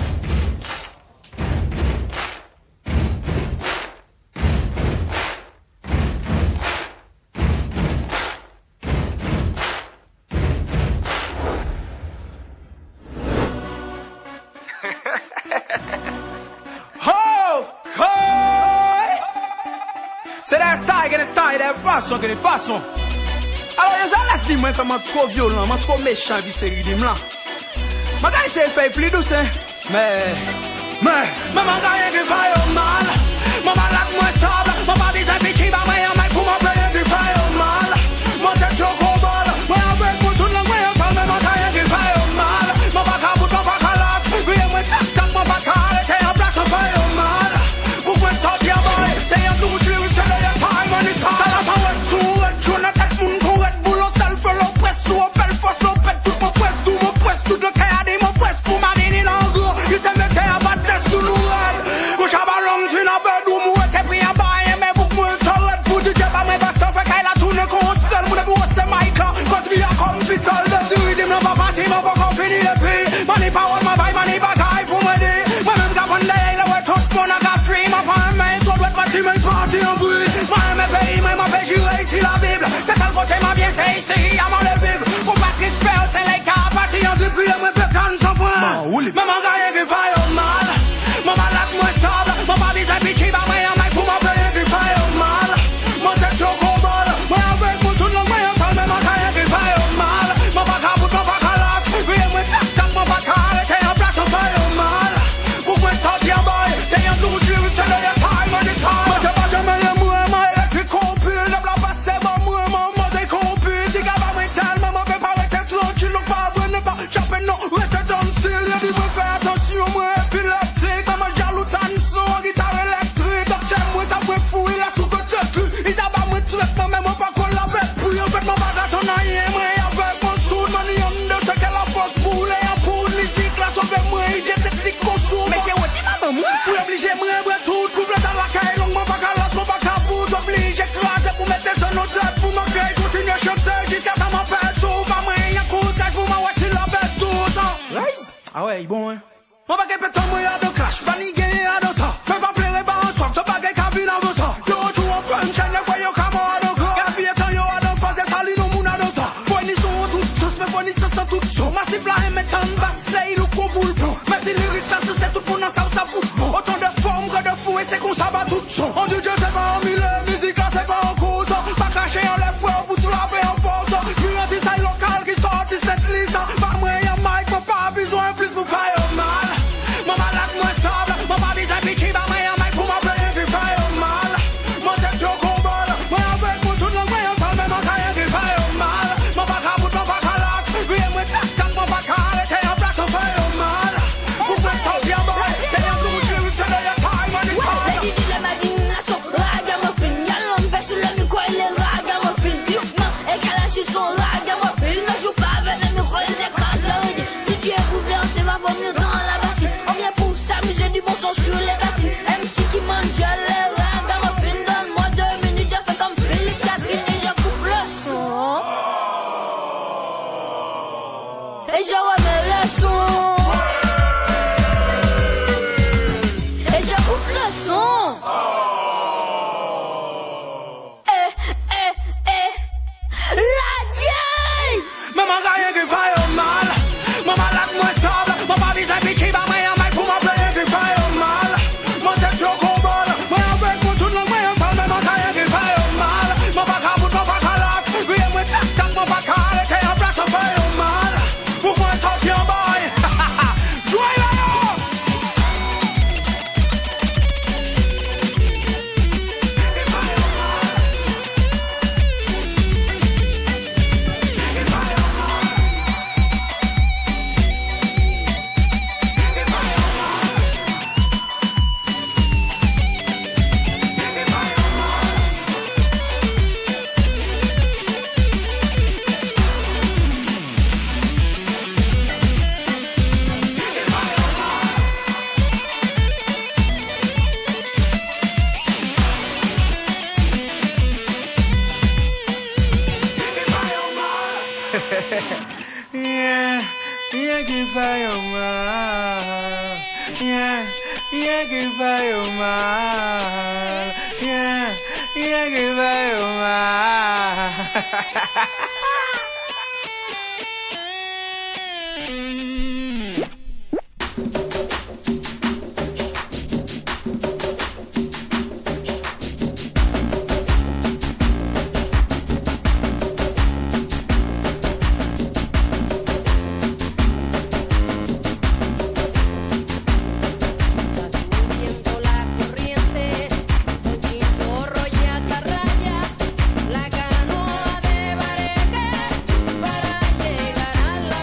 C'est des styles, des styles, des façons, des façons. Alors, je laisse dire moi que je suis trop violent, je suis trop méchant, puis c'est ridicule là. Je vais essayer de faire plus douce, mais. Mais. Mais je vais rien qui fasse mal. Je vais laisser moi stable. Je vais viser petit, je vais mais pour me payer qui fasse mal. Je vais être trop bol. Je vais avec moi toute la nuit, je vais me rien qui fasse mal. Je vais pas bout, je vais pas lasse. Puis je vais tac tac, je vais pas arrêter en place, je fais mal. Pour moi, ça vient boy. C'est un douche. C'est la Bible, c'est ça le côté ma bien, c'est ici, à mon le Bible. Pour Patrick Pell, c'est les cas, parti en depuis le moins de canne sans point. Maman, rien qui fasse mal. Maman, laisse-moi stable. Maman, vise un bitchy, bah, moi, un mec pour m'en payer qui fasse mal. Moi, c'est trop gros bol. Moi, avec moi, tout le monde, moi, un maman, rien qui fasse mal. Maman, qu'à bout, maman, qu'à lasse. Puis, moi, tac, tac, maman, qu'à arrêter en place, on fait mal. Pour moi, ça vient, boy. C'est un douche, c'est le time, on est time. Moi, c'est pas jamais le moi, moi, électrique, compil, le blanc, passé, moi, moi, moi, moi, des compil. Dis, gars, moi, tel, maman, fait pas, ouais, t'es tranquille, donc pas, ouais, ne pas, chapé, non, ouais, t'es dans le style, y'a dit, moi, fais attention, moi, épileptique, maman, jaloux, tanson, guitare électrique, docteur, moi, ça fait fou, il a sous côté cul, il a pas, moi, traitement, mais moi, pas qu'on l'avait plus, en fait, mon bagage, on a rien, moi, avec mon soude, mon yon, de ce qu'elle a force, boule, et un coup, musique, là, sauvé, moi, il j'ai cette petite consomme. Mais c'est où, tu maman, moi, pour obliger, moi, moi, tout, couple dans la caille, donc, mon bagage, là, mon bagage, vous, oblige, écrasé, pour mettre son autre tête, pour m'occuper, continuer à chanter, jusqu'à ça m'en fait tout, pas moi, y'a coup, tâche, pour m'en voici la bête, tout, ça. Ah ouais, bon, hein. Mon bagage, péton, moi, y'a de clash, panique, y'a de ça. Fais pas pleurer, pas en soir, ce bagage, qu'a vu dans vos ça. Yo, tu vois, punch, and les voyons, comme on a de quoi. Y'a vie, étant, yo, a de phase, et saline, au moun, a de ça. Fournissons tout, tous, mais fournissons sans tout, son. Massif, là, et mettant, basse, il ou gros boule, bon. Mais si lyrics, ça, c'est tout pour nous, ça, ça fout. Autant de formes que de fou, et c'est qu'on s'en va tout son. En Dieu, c'est pas en mille, musique, là, c'est pas en cause. Pas caché, en les fouets, au bout de la paix, en force. Puis un design local qui sort de cette liste. Pas moi, y'a Mike, pas besoin plus pour faire mal. Maman, laisse-moi stable. Maman, fire mal. Yeah, yeah, que fire mal. Yeah, yeah, que fire mal.
La canoa de Bareque para llegar a la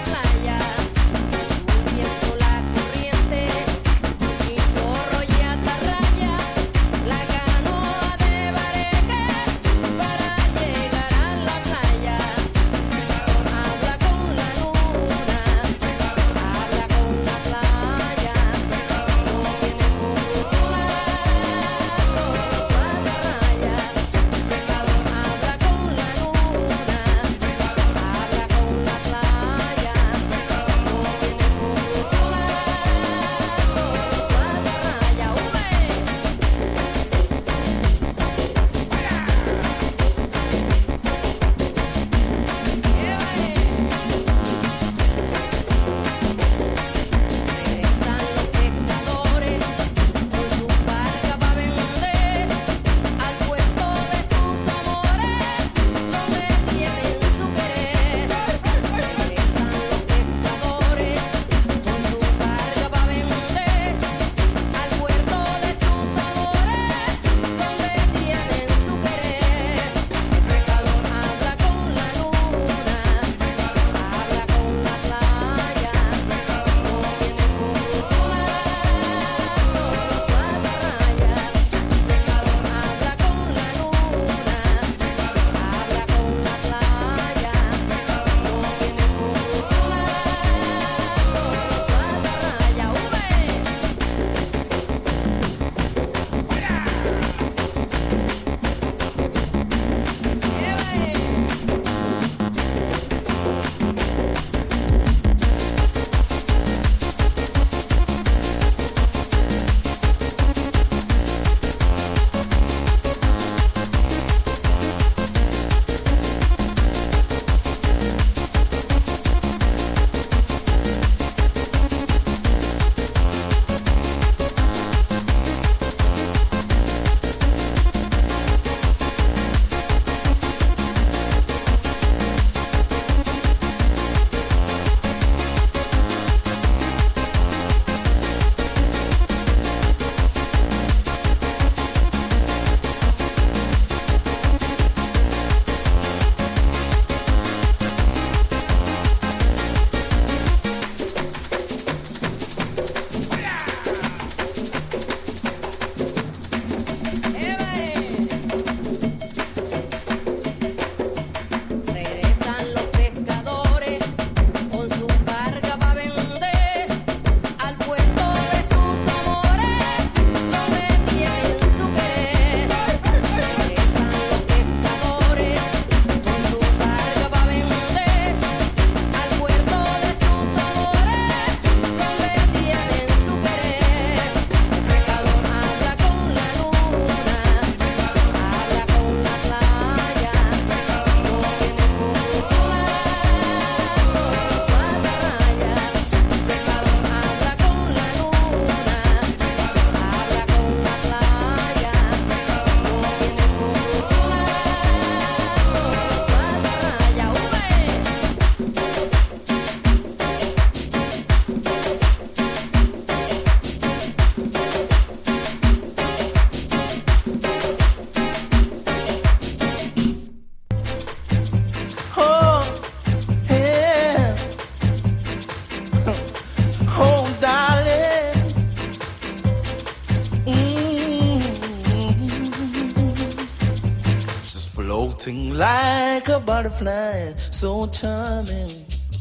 floating like a butterfly, so charming.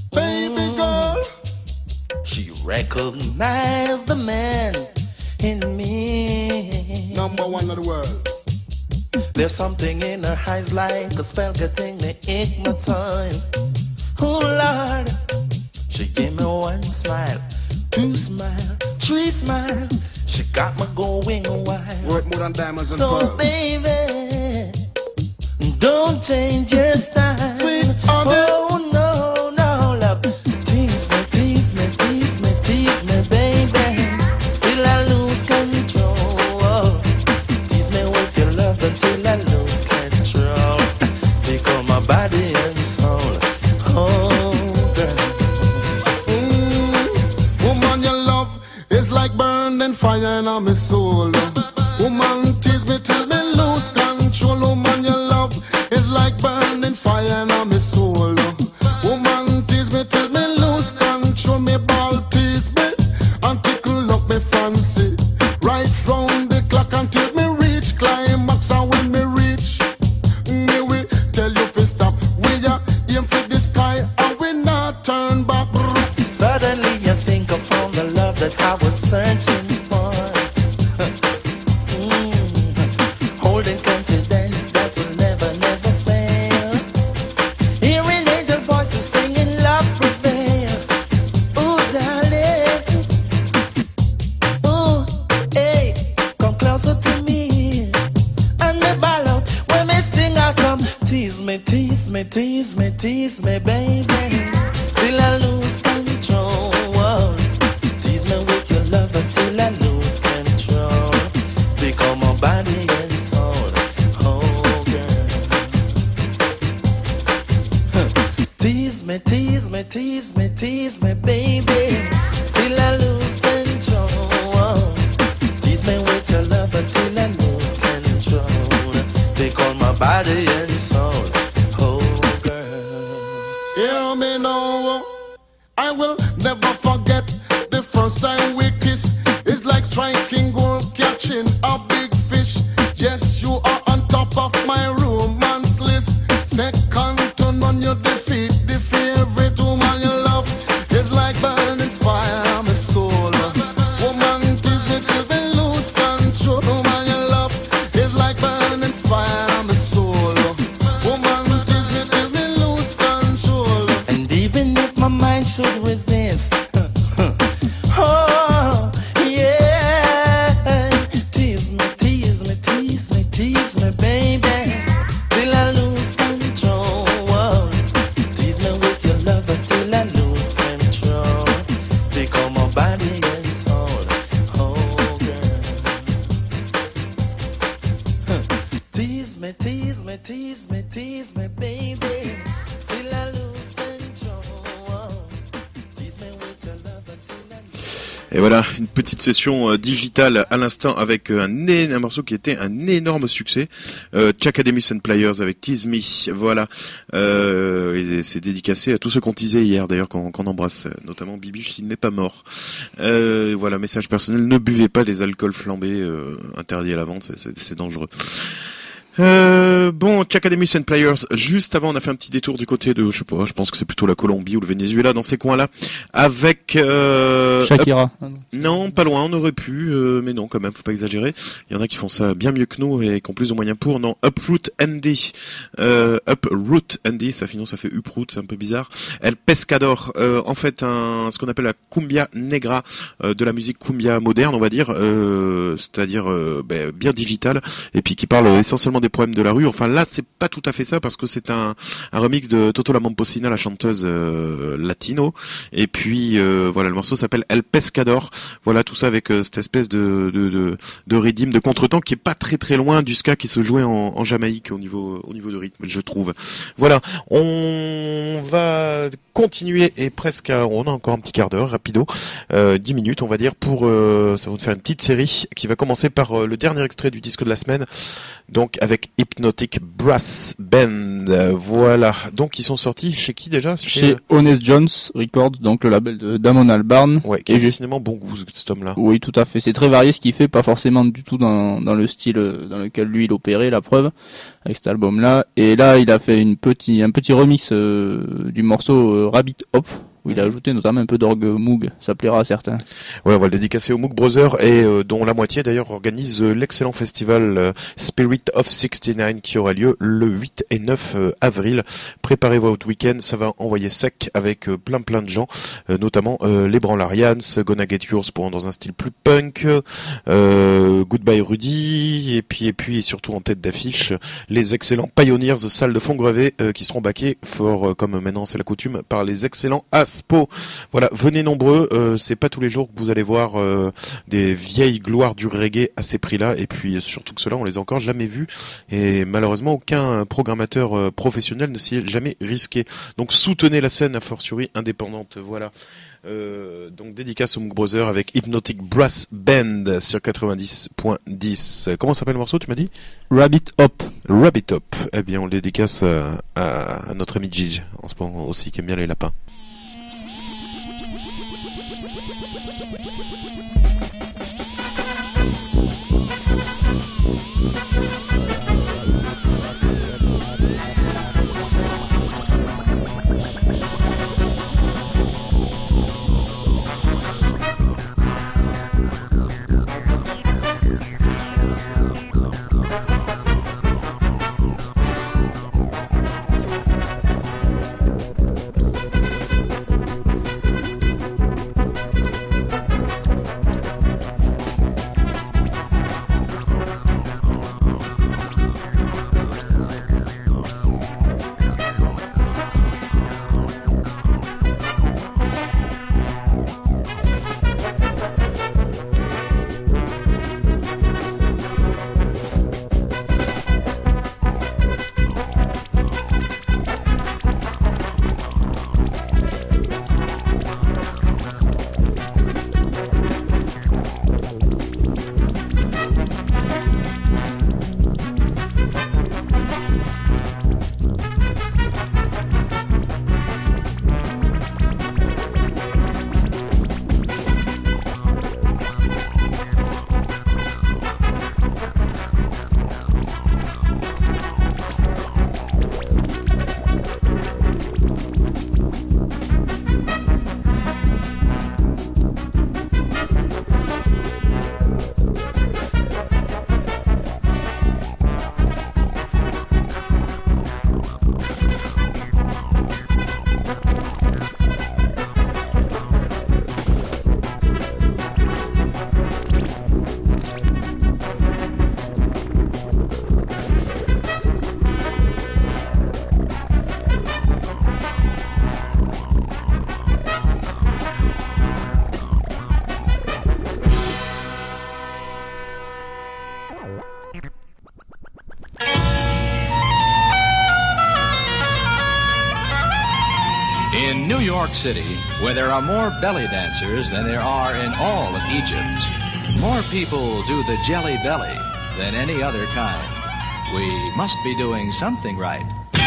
Baby girl, she recognized the man in me.
Number one of the world.
There's something in her eyes like a spell getting me hypnotized. Oh Lord,
She gave me one smile, two smile, three smile. She got me going wild.
Worth more than diamonds and
So
pearls.
baby, don't change your style.
Sweet honey.
Oh no, no, love. Tease me, tease me, tease me, tease me, baby, till I lose control. Tease me with your love until I lose control. Become my body and soul. Oh, girl.
Mm, woman, your love is like burning fire in my soul. Woman, tease me till me lose control. Woman, your love is like burning fire in my soul. Woman, tease me till me lose control. Me ball tease me and tickle up me fancy. Right round the clock until me reach climax. And when me reach, me we tell you to stop. We are aim for the sky and we not turn back.
Suddenly I think I found the love that I was searching for. Mm. Holding confidence that will never, never fail. Hearing angel voices singing love prevail. Ooh, darling. Ooh, hey, come closer to me. And me ball out when me sing I come. Tease me, tease me, tease me, tease me, baby, till I lose control. Tease me with your love until I lose control. Take all my body and soul. Oh, girl. Huh. Tease me, tease me, tease me, tease me, baby, till I lose control. Tease me with your love until I lose control. Take all my body and soul. Oh, girl.
Hear me now, I will never forget the first time we kiss. It's like striking gold, catching a big fish. Yes, you are on top of my romance list. Second to none, you defeat the favorite woman you love. It's like burning fire, my soul. Woman, tease me till we lose control. Woman you love, it's like burning fire, my soul. Woman, tease me till we lose control.
And even if my mind should resist, oh, yeah. Tease me, tease me, tease me, tease me, baby, till I lose control. Tease me with your love until I lose control. Take all my body and soul. Oh, girl. Huh. Tease me, tease me, tease me, tease me, baby, till I lose control. Tease me with your love until I lose.
Et voilà, une petite session euh, digitale à l'instant avec euh, un, é- un morceau qui était un énorme succès. Euh, Chakademus and Pliers avec Tease Me. Voilà, euh, et c'est dédicacé à tous ceux qu'on teasait hier d'ailleurs, qu'on, qu'on embrasse, notamment Bibiche s'il n'est pas mort. Euh, voilà, message personnel, ne buvez pas les alcools flambés, euh, interdits à la vente, c'est, c'est, c'est dangereux. Euh, bon, Chakademus and Pliers. Juste avant, on a fait un petit détour du côté de, je sais pas, je pense que c'est plutôt la Colombie ou le Venezuela, dans ces coins-là, avec euh,
Shakira.
Up- non, pas loin, on aurait pu, euh, mais non, quand même, faut pas exagérer. Il y en a qui font ça bien mieux que nous et qui ont plus de moyens pour. Non, Uproot Andy, euh, Uproot Andy, ça finalement ça fait Uproot, c'est un peu bizarre. El Pescador, euh, en fait, un, ce qu'on appelle la cumbia negra, euh, de la musique cumbia moderne, on va dire, euh, c'est-à-dire euh, ben, bien digitale, et puis qui parle essentiellement des problèmes de la rue. Enfin là, c'est pas tout à fait ça parce que c'est un, un remix de Toto La Momposina, la chanteuse euh, latino. Et puis euh, voilà, le morceau s'appelle El Pescador. Voilà, tout ça avec euh, cette espèce de de de, de rythme, de contretemps qui est pas très très loin du ska qui se jouait en, en Jamaïque au niveau au niveau de rythme, je trouve. Voilà, on va continuer et presque à, on a encore un petit quart d'heure, rapido, euh, dix minutes on va dire pour euh, ça va vous faire une petite série qui va commencer par euh, le dernier extrait du disque de la semaine. Donc avec Hypnotic Brass Band, euh, voilà. Donc ils sont sortis chez qui déjà?
Chez, chez Honest Jones Records, donc le label de Damon Albarn.
Ouais, qui a décidément bon goût cet homme-là.
Oui, tout à fait. C'est très varié ce qu'il fait, pas forcément du tout dans dans le style dans lequel lui il opérait, la preuve avec cet album-là. Et là, il a fait une petit un petit remix euh, du morceau euh, Rabbit Hop. où il a ajouté notamment un peu d'orgue Moog. Ça plaira à certains.
Ouais, on va le dédicacer aux Moog Brothers et euh, dont la moitié d'ailleurs organise euh, l'excellent festival euh, Spirit of soixante-neuf qui aura lieu le huit et neuf euh, avril. Préparez votre week-end, ça va envoyer sec avec euh, plein plein de gens, euh, notamment euh, les Branlarians, Gonna Get Yours pour dans un style plus punk, euh, Goodbye Rudy et puis et puis et surtout en tête d'affiche les excellents Pioneers, salle de Fontgrevé euh, qui seront backés fort euh, comme maintenant c'est la coutume par les excellents Aspo. Voilà, venez nombreux, euh, c'est pas tous les jours que vous allez voir euh, des vieilles gloires du reggae à ces prix-là, et puis surtout que ceux-là on les a encore jamais vus, et malheureusement aucun programmateur euh, professionnel ne s'y est jamais risqué. Donc soutenez la scène a fortiori indépendante, voilà. Euh, donc dédicace aux Moog Brothers avec Hypnotic Brass Band sur quatre-vingt-dix point dix. Comment s'appelle le morceau, tu m'as dit?
Rabbit Hop.
Rabbit Hop. Eh bien on le dédicace à, à, à notre ami Gigi en ce moment aussi qui aime bien les lapins.
In New York City, where there are more belly dancers than there are in all of Egypt, more people do the jelly belly than any other kind. We must be doing something right.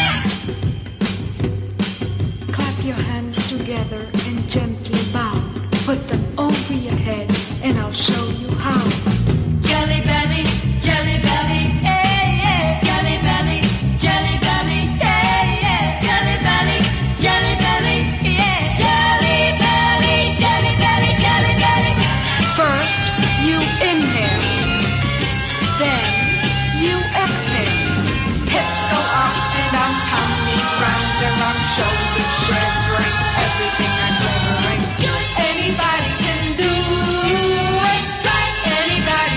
Clap your hands together and gently bow. Put them over your head and I'll show you how.
Jelly belly, jelly belly, hey, yeah. Jelly belly, jelly belly, hey, yeah. Jelly belly, jelly belly, yeah. Jelly belly, jelly belly, jelly belly.
First, you inhale. Then, you exhale. Hips go up and down, tummy round and round, shoulders shivering, everything I'm shivering. Anybody can do it. Try it. Anybody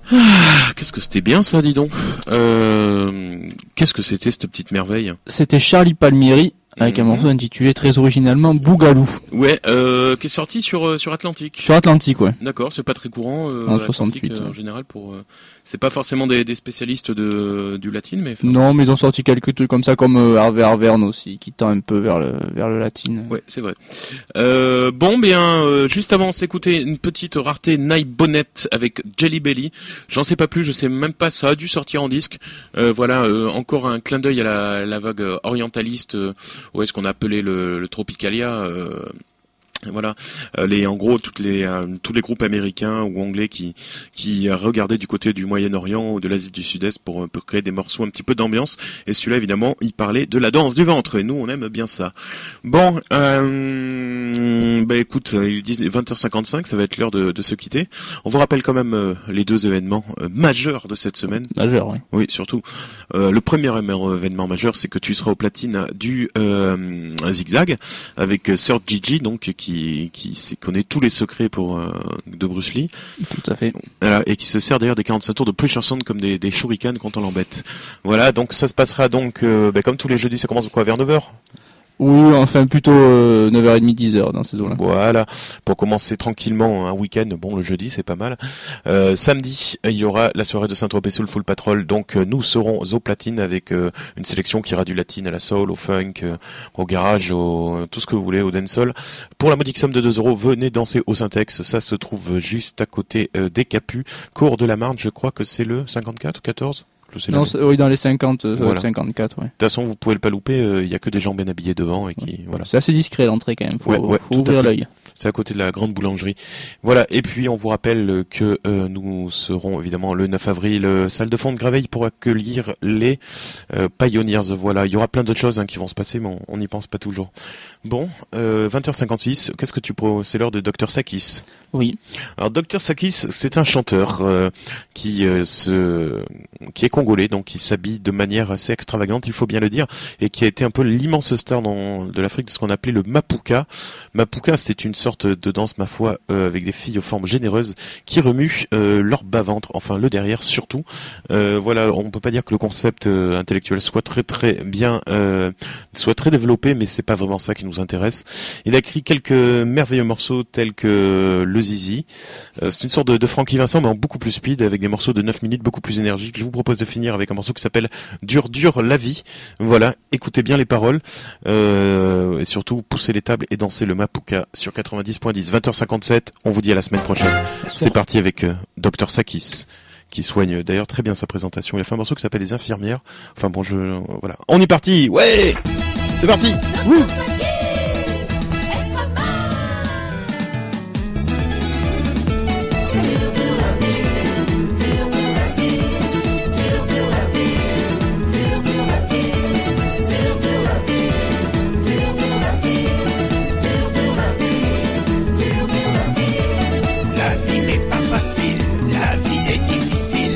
Ah, qu'est-ce que c'était bien ça, dis donc. Euh, qu'est-ce que c'était cette petite merveille?
C'était Charlie Palmieri avec
Mhm.
un morceau intitulé très originalement Bougalou.
Ouais, euh, qui est sorti sur euh, sur Atlantique.
Sur Atlantique, ouais.
D'accord, c'est pas très courant euh,
En
Atlantique,
soixante-huit,
euh, en
ouais.
général pour. Euh, c'est pas forcément des, des spécialistes de du latin, mais.
Non, mais ils ont sorti quelques trucs comme ça, comme euh, Harvey Arverne aussi, qui tend un peu vers le vers le latin.
Ouais, c'est vrai. Euh, bon, bien, euh, juste avant, on s'écoutait une petite rareté Night Bonnet avec Jelly Belly. J'en sais pas plus, je sais même pas, ça a dû sortir en disque. Euh, voilà, euh, encore un clin d'œil à la, la vague euh, orientaliste, euh, ouais, ce qu'on a appelé le, le Tropicalia. Euh, Voilà, euh, les en gros toutes les euh, tous les groupes américains ou anglais qui qui regardaient du côté du Moyen-Orient ou de l'Asie du Sud-Est pour, pour créer des morceaux un petit peu d'ambiance. Et celui-là évidemment, il parlait de la danse du ventre et nous on aime bien ça. Bon, euh, bah écoute, il est vingt heures cinquante-cinq, ça va être l'heure de, de se quitter. On vous rappelle quand même euh, les deux événements euh, majeurs de cette semaine.
Majeur, oui.
Oui, surtout. Euh, le premier événement majeur, c'est que tu seras au platine du euh, Zigzag avec Sir Gigi, donc qui qui qui sait- connaît tous les secrets pour euh, de Bruce Lee.
Tout à fait.
Voilà, et qui se sert d'ailleurs des quarante-cinq tours de Pressure Sound comme des, des shurikens quand on l'embête. Voilà, donc ça se passera donc euh, bah, comme tous les jeudis, ça commence quoi, vers neuf heures?
Oui, enfin plutôt euh, neuf heures trente, dix heures dans ces eaux-là.
Voilà, pour commencer tranquillement un week-end. Bon, le jeudi, c'est pas mal. Euh, samedi, il y aura la soirée de Saint-Tropez sous le Full Patrol. Donc, euh, nous serons au platine avec euh, une sélection qui ira du latine à la soul, au funk, euh, au garage, au tout ce que vous voulez, au dancehall. Pour la modique somme de deux euros, venez danser au Syntex. Ça se trouve juste à côté euh, des Capus, cours de la Marne. Je crois que c'est le cinquante-quatre ou quatorze. Je sais
Non,
jamais.
c'est- oui, dans les cinquante, euh,
Voilà.
cinquante-quatre, ouais.
De toute façon, vous pouvez le pas louper. Il euh, y a que des gens bien habillés devant et qui voilà.
C'est assez discret l'entrée quand même. Faut,
Ouais, ouais,
faut
tout à
ouvrir
fait.
l'œil.
C'est à côté de la grande boulangerie. Voilà. Et puis, on vous rappelle que euh, nous serons évidemment le neuf avril, euh, salle de fond de Graveil pour accueillir les euh, Pioneers. Voilà. Il y aura plein d'autres choses hein, qui vont se passer, mais on n'y pense pas toujours. Bon, euh, vingt heures cinquante-six. Qu'est-ce que tu pro... C'est l'heure de docteur Sakis.
Oui.
Alors, docteur Sakis, c'est un chanteur euh, qui euh, se, qui est congolais, donc qui s'habille de manière assez extravagante, il faut bien le dire, et qui a été un peu l'immense star dans, de l'Afrique de ce qu'on appelait le Mapuka. Mapuka, c'est une sorte de danse, ma foi, euh, avec des filles aux formes généreuses qui remuent euh, leur bas-ventre, enfin le derrière surtout. Euh, voilà, on peut pas dire que le concept euh, intellectuel soit très très bien, euh, soit très développé, mais c'est pas vraiment ça qui nous intéresse. Il a écrit quelques merveilleux morceaux tels que le Zizi. Euh, c'est une sorte de, de Frankie Vincent, mais en beaucoup plus speed, avec des morceaux de neuf minutes, beaucoup plus énergiques. Je vous propose de finir avec un morceau qui s'appelle Dur Dur la vie. Voilà, écoutez bien les paroles, euh, et surtout poussez les tables et dansez le Mapuka sur quatre-vingt-dix point dix. vingt heures cinquante-sept, on vous dit à la semaine prochaine. C'est parti avec euh, docteur Sakis, qui soigne d'ailleurs très bien sa présentation. Il a fait un morceau qui s'appelle Les Infirmières. Enfin bon, je... euh, voilà. On est parti. Ouais, c'est parti. Wouh.
La vie n'est pas facile, la vie est difficile.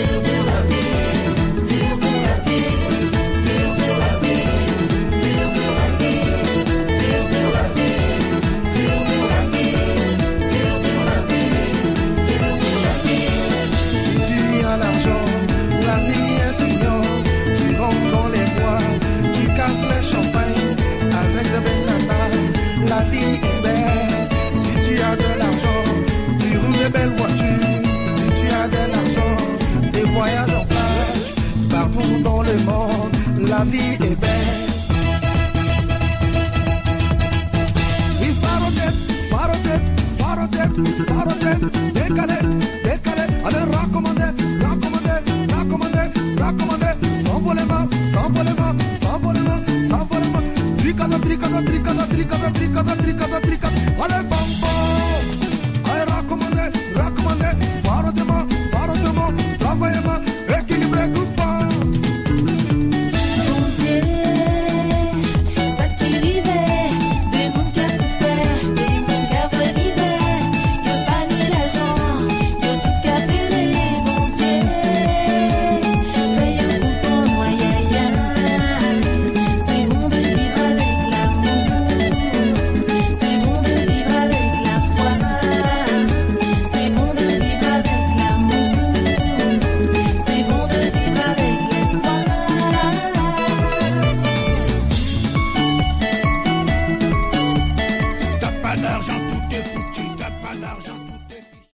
Si tu as l'argent, la vie est souriante. Tu rentres dans les bois, tu casses les champagnes avec de belles nanas. La vie est belle. Si tu as de l'argent, tu roules de belles voitures. Si tu as de l'argent, des voyages en plage partout dans le monde. La vie est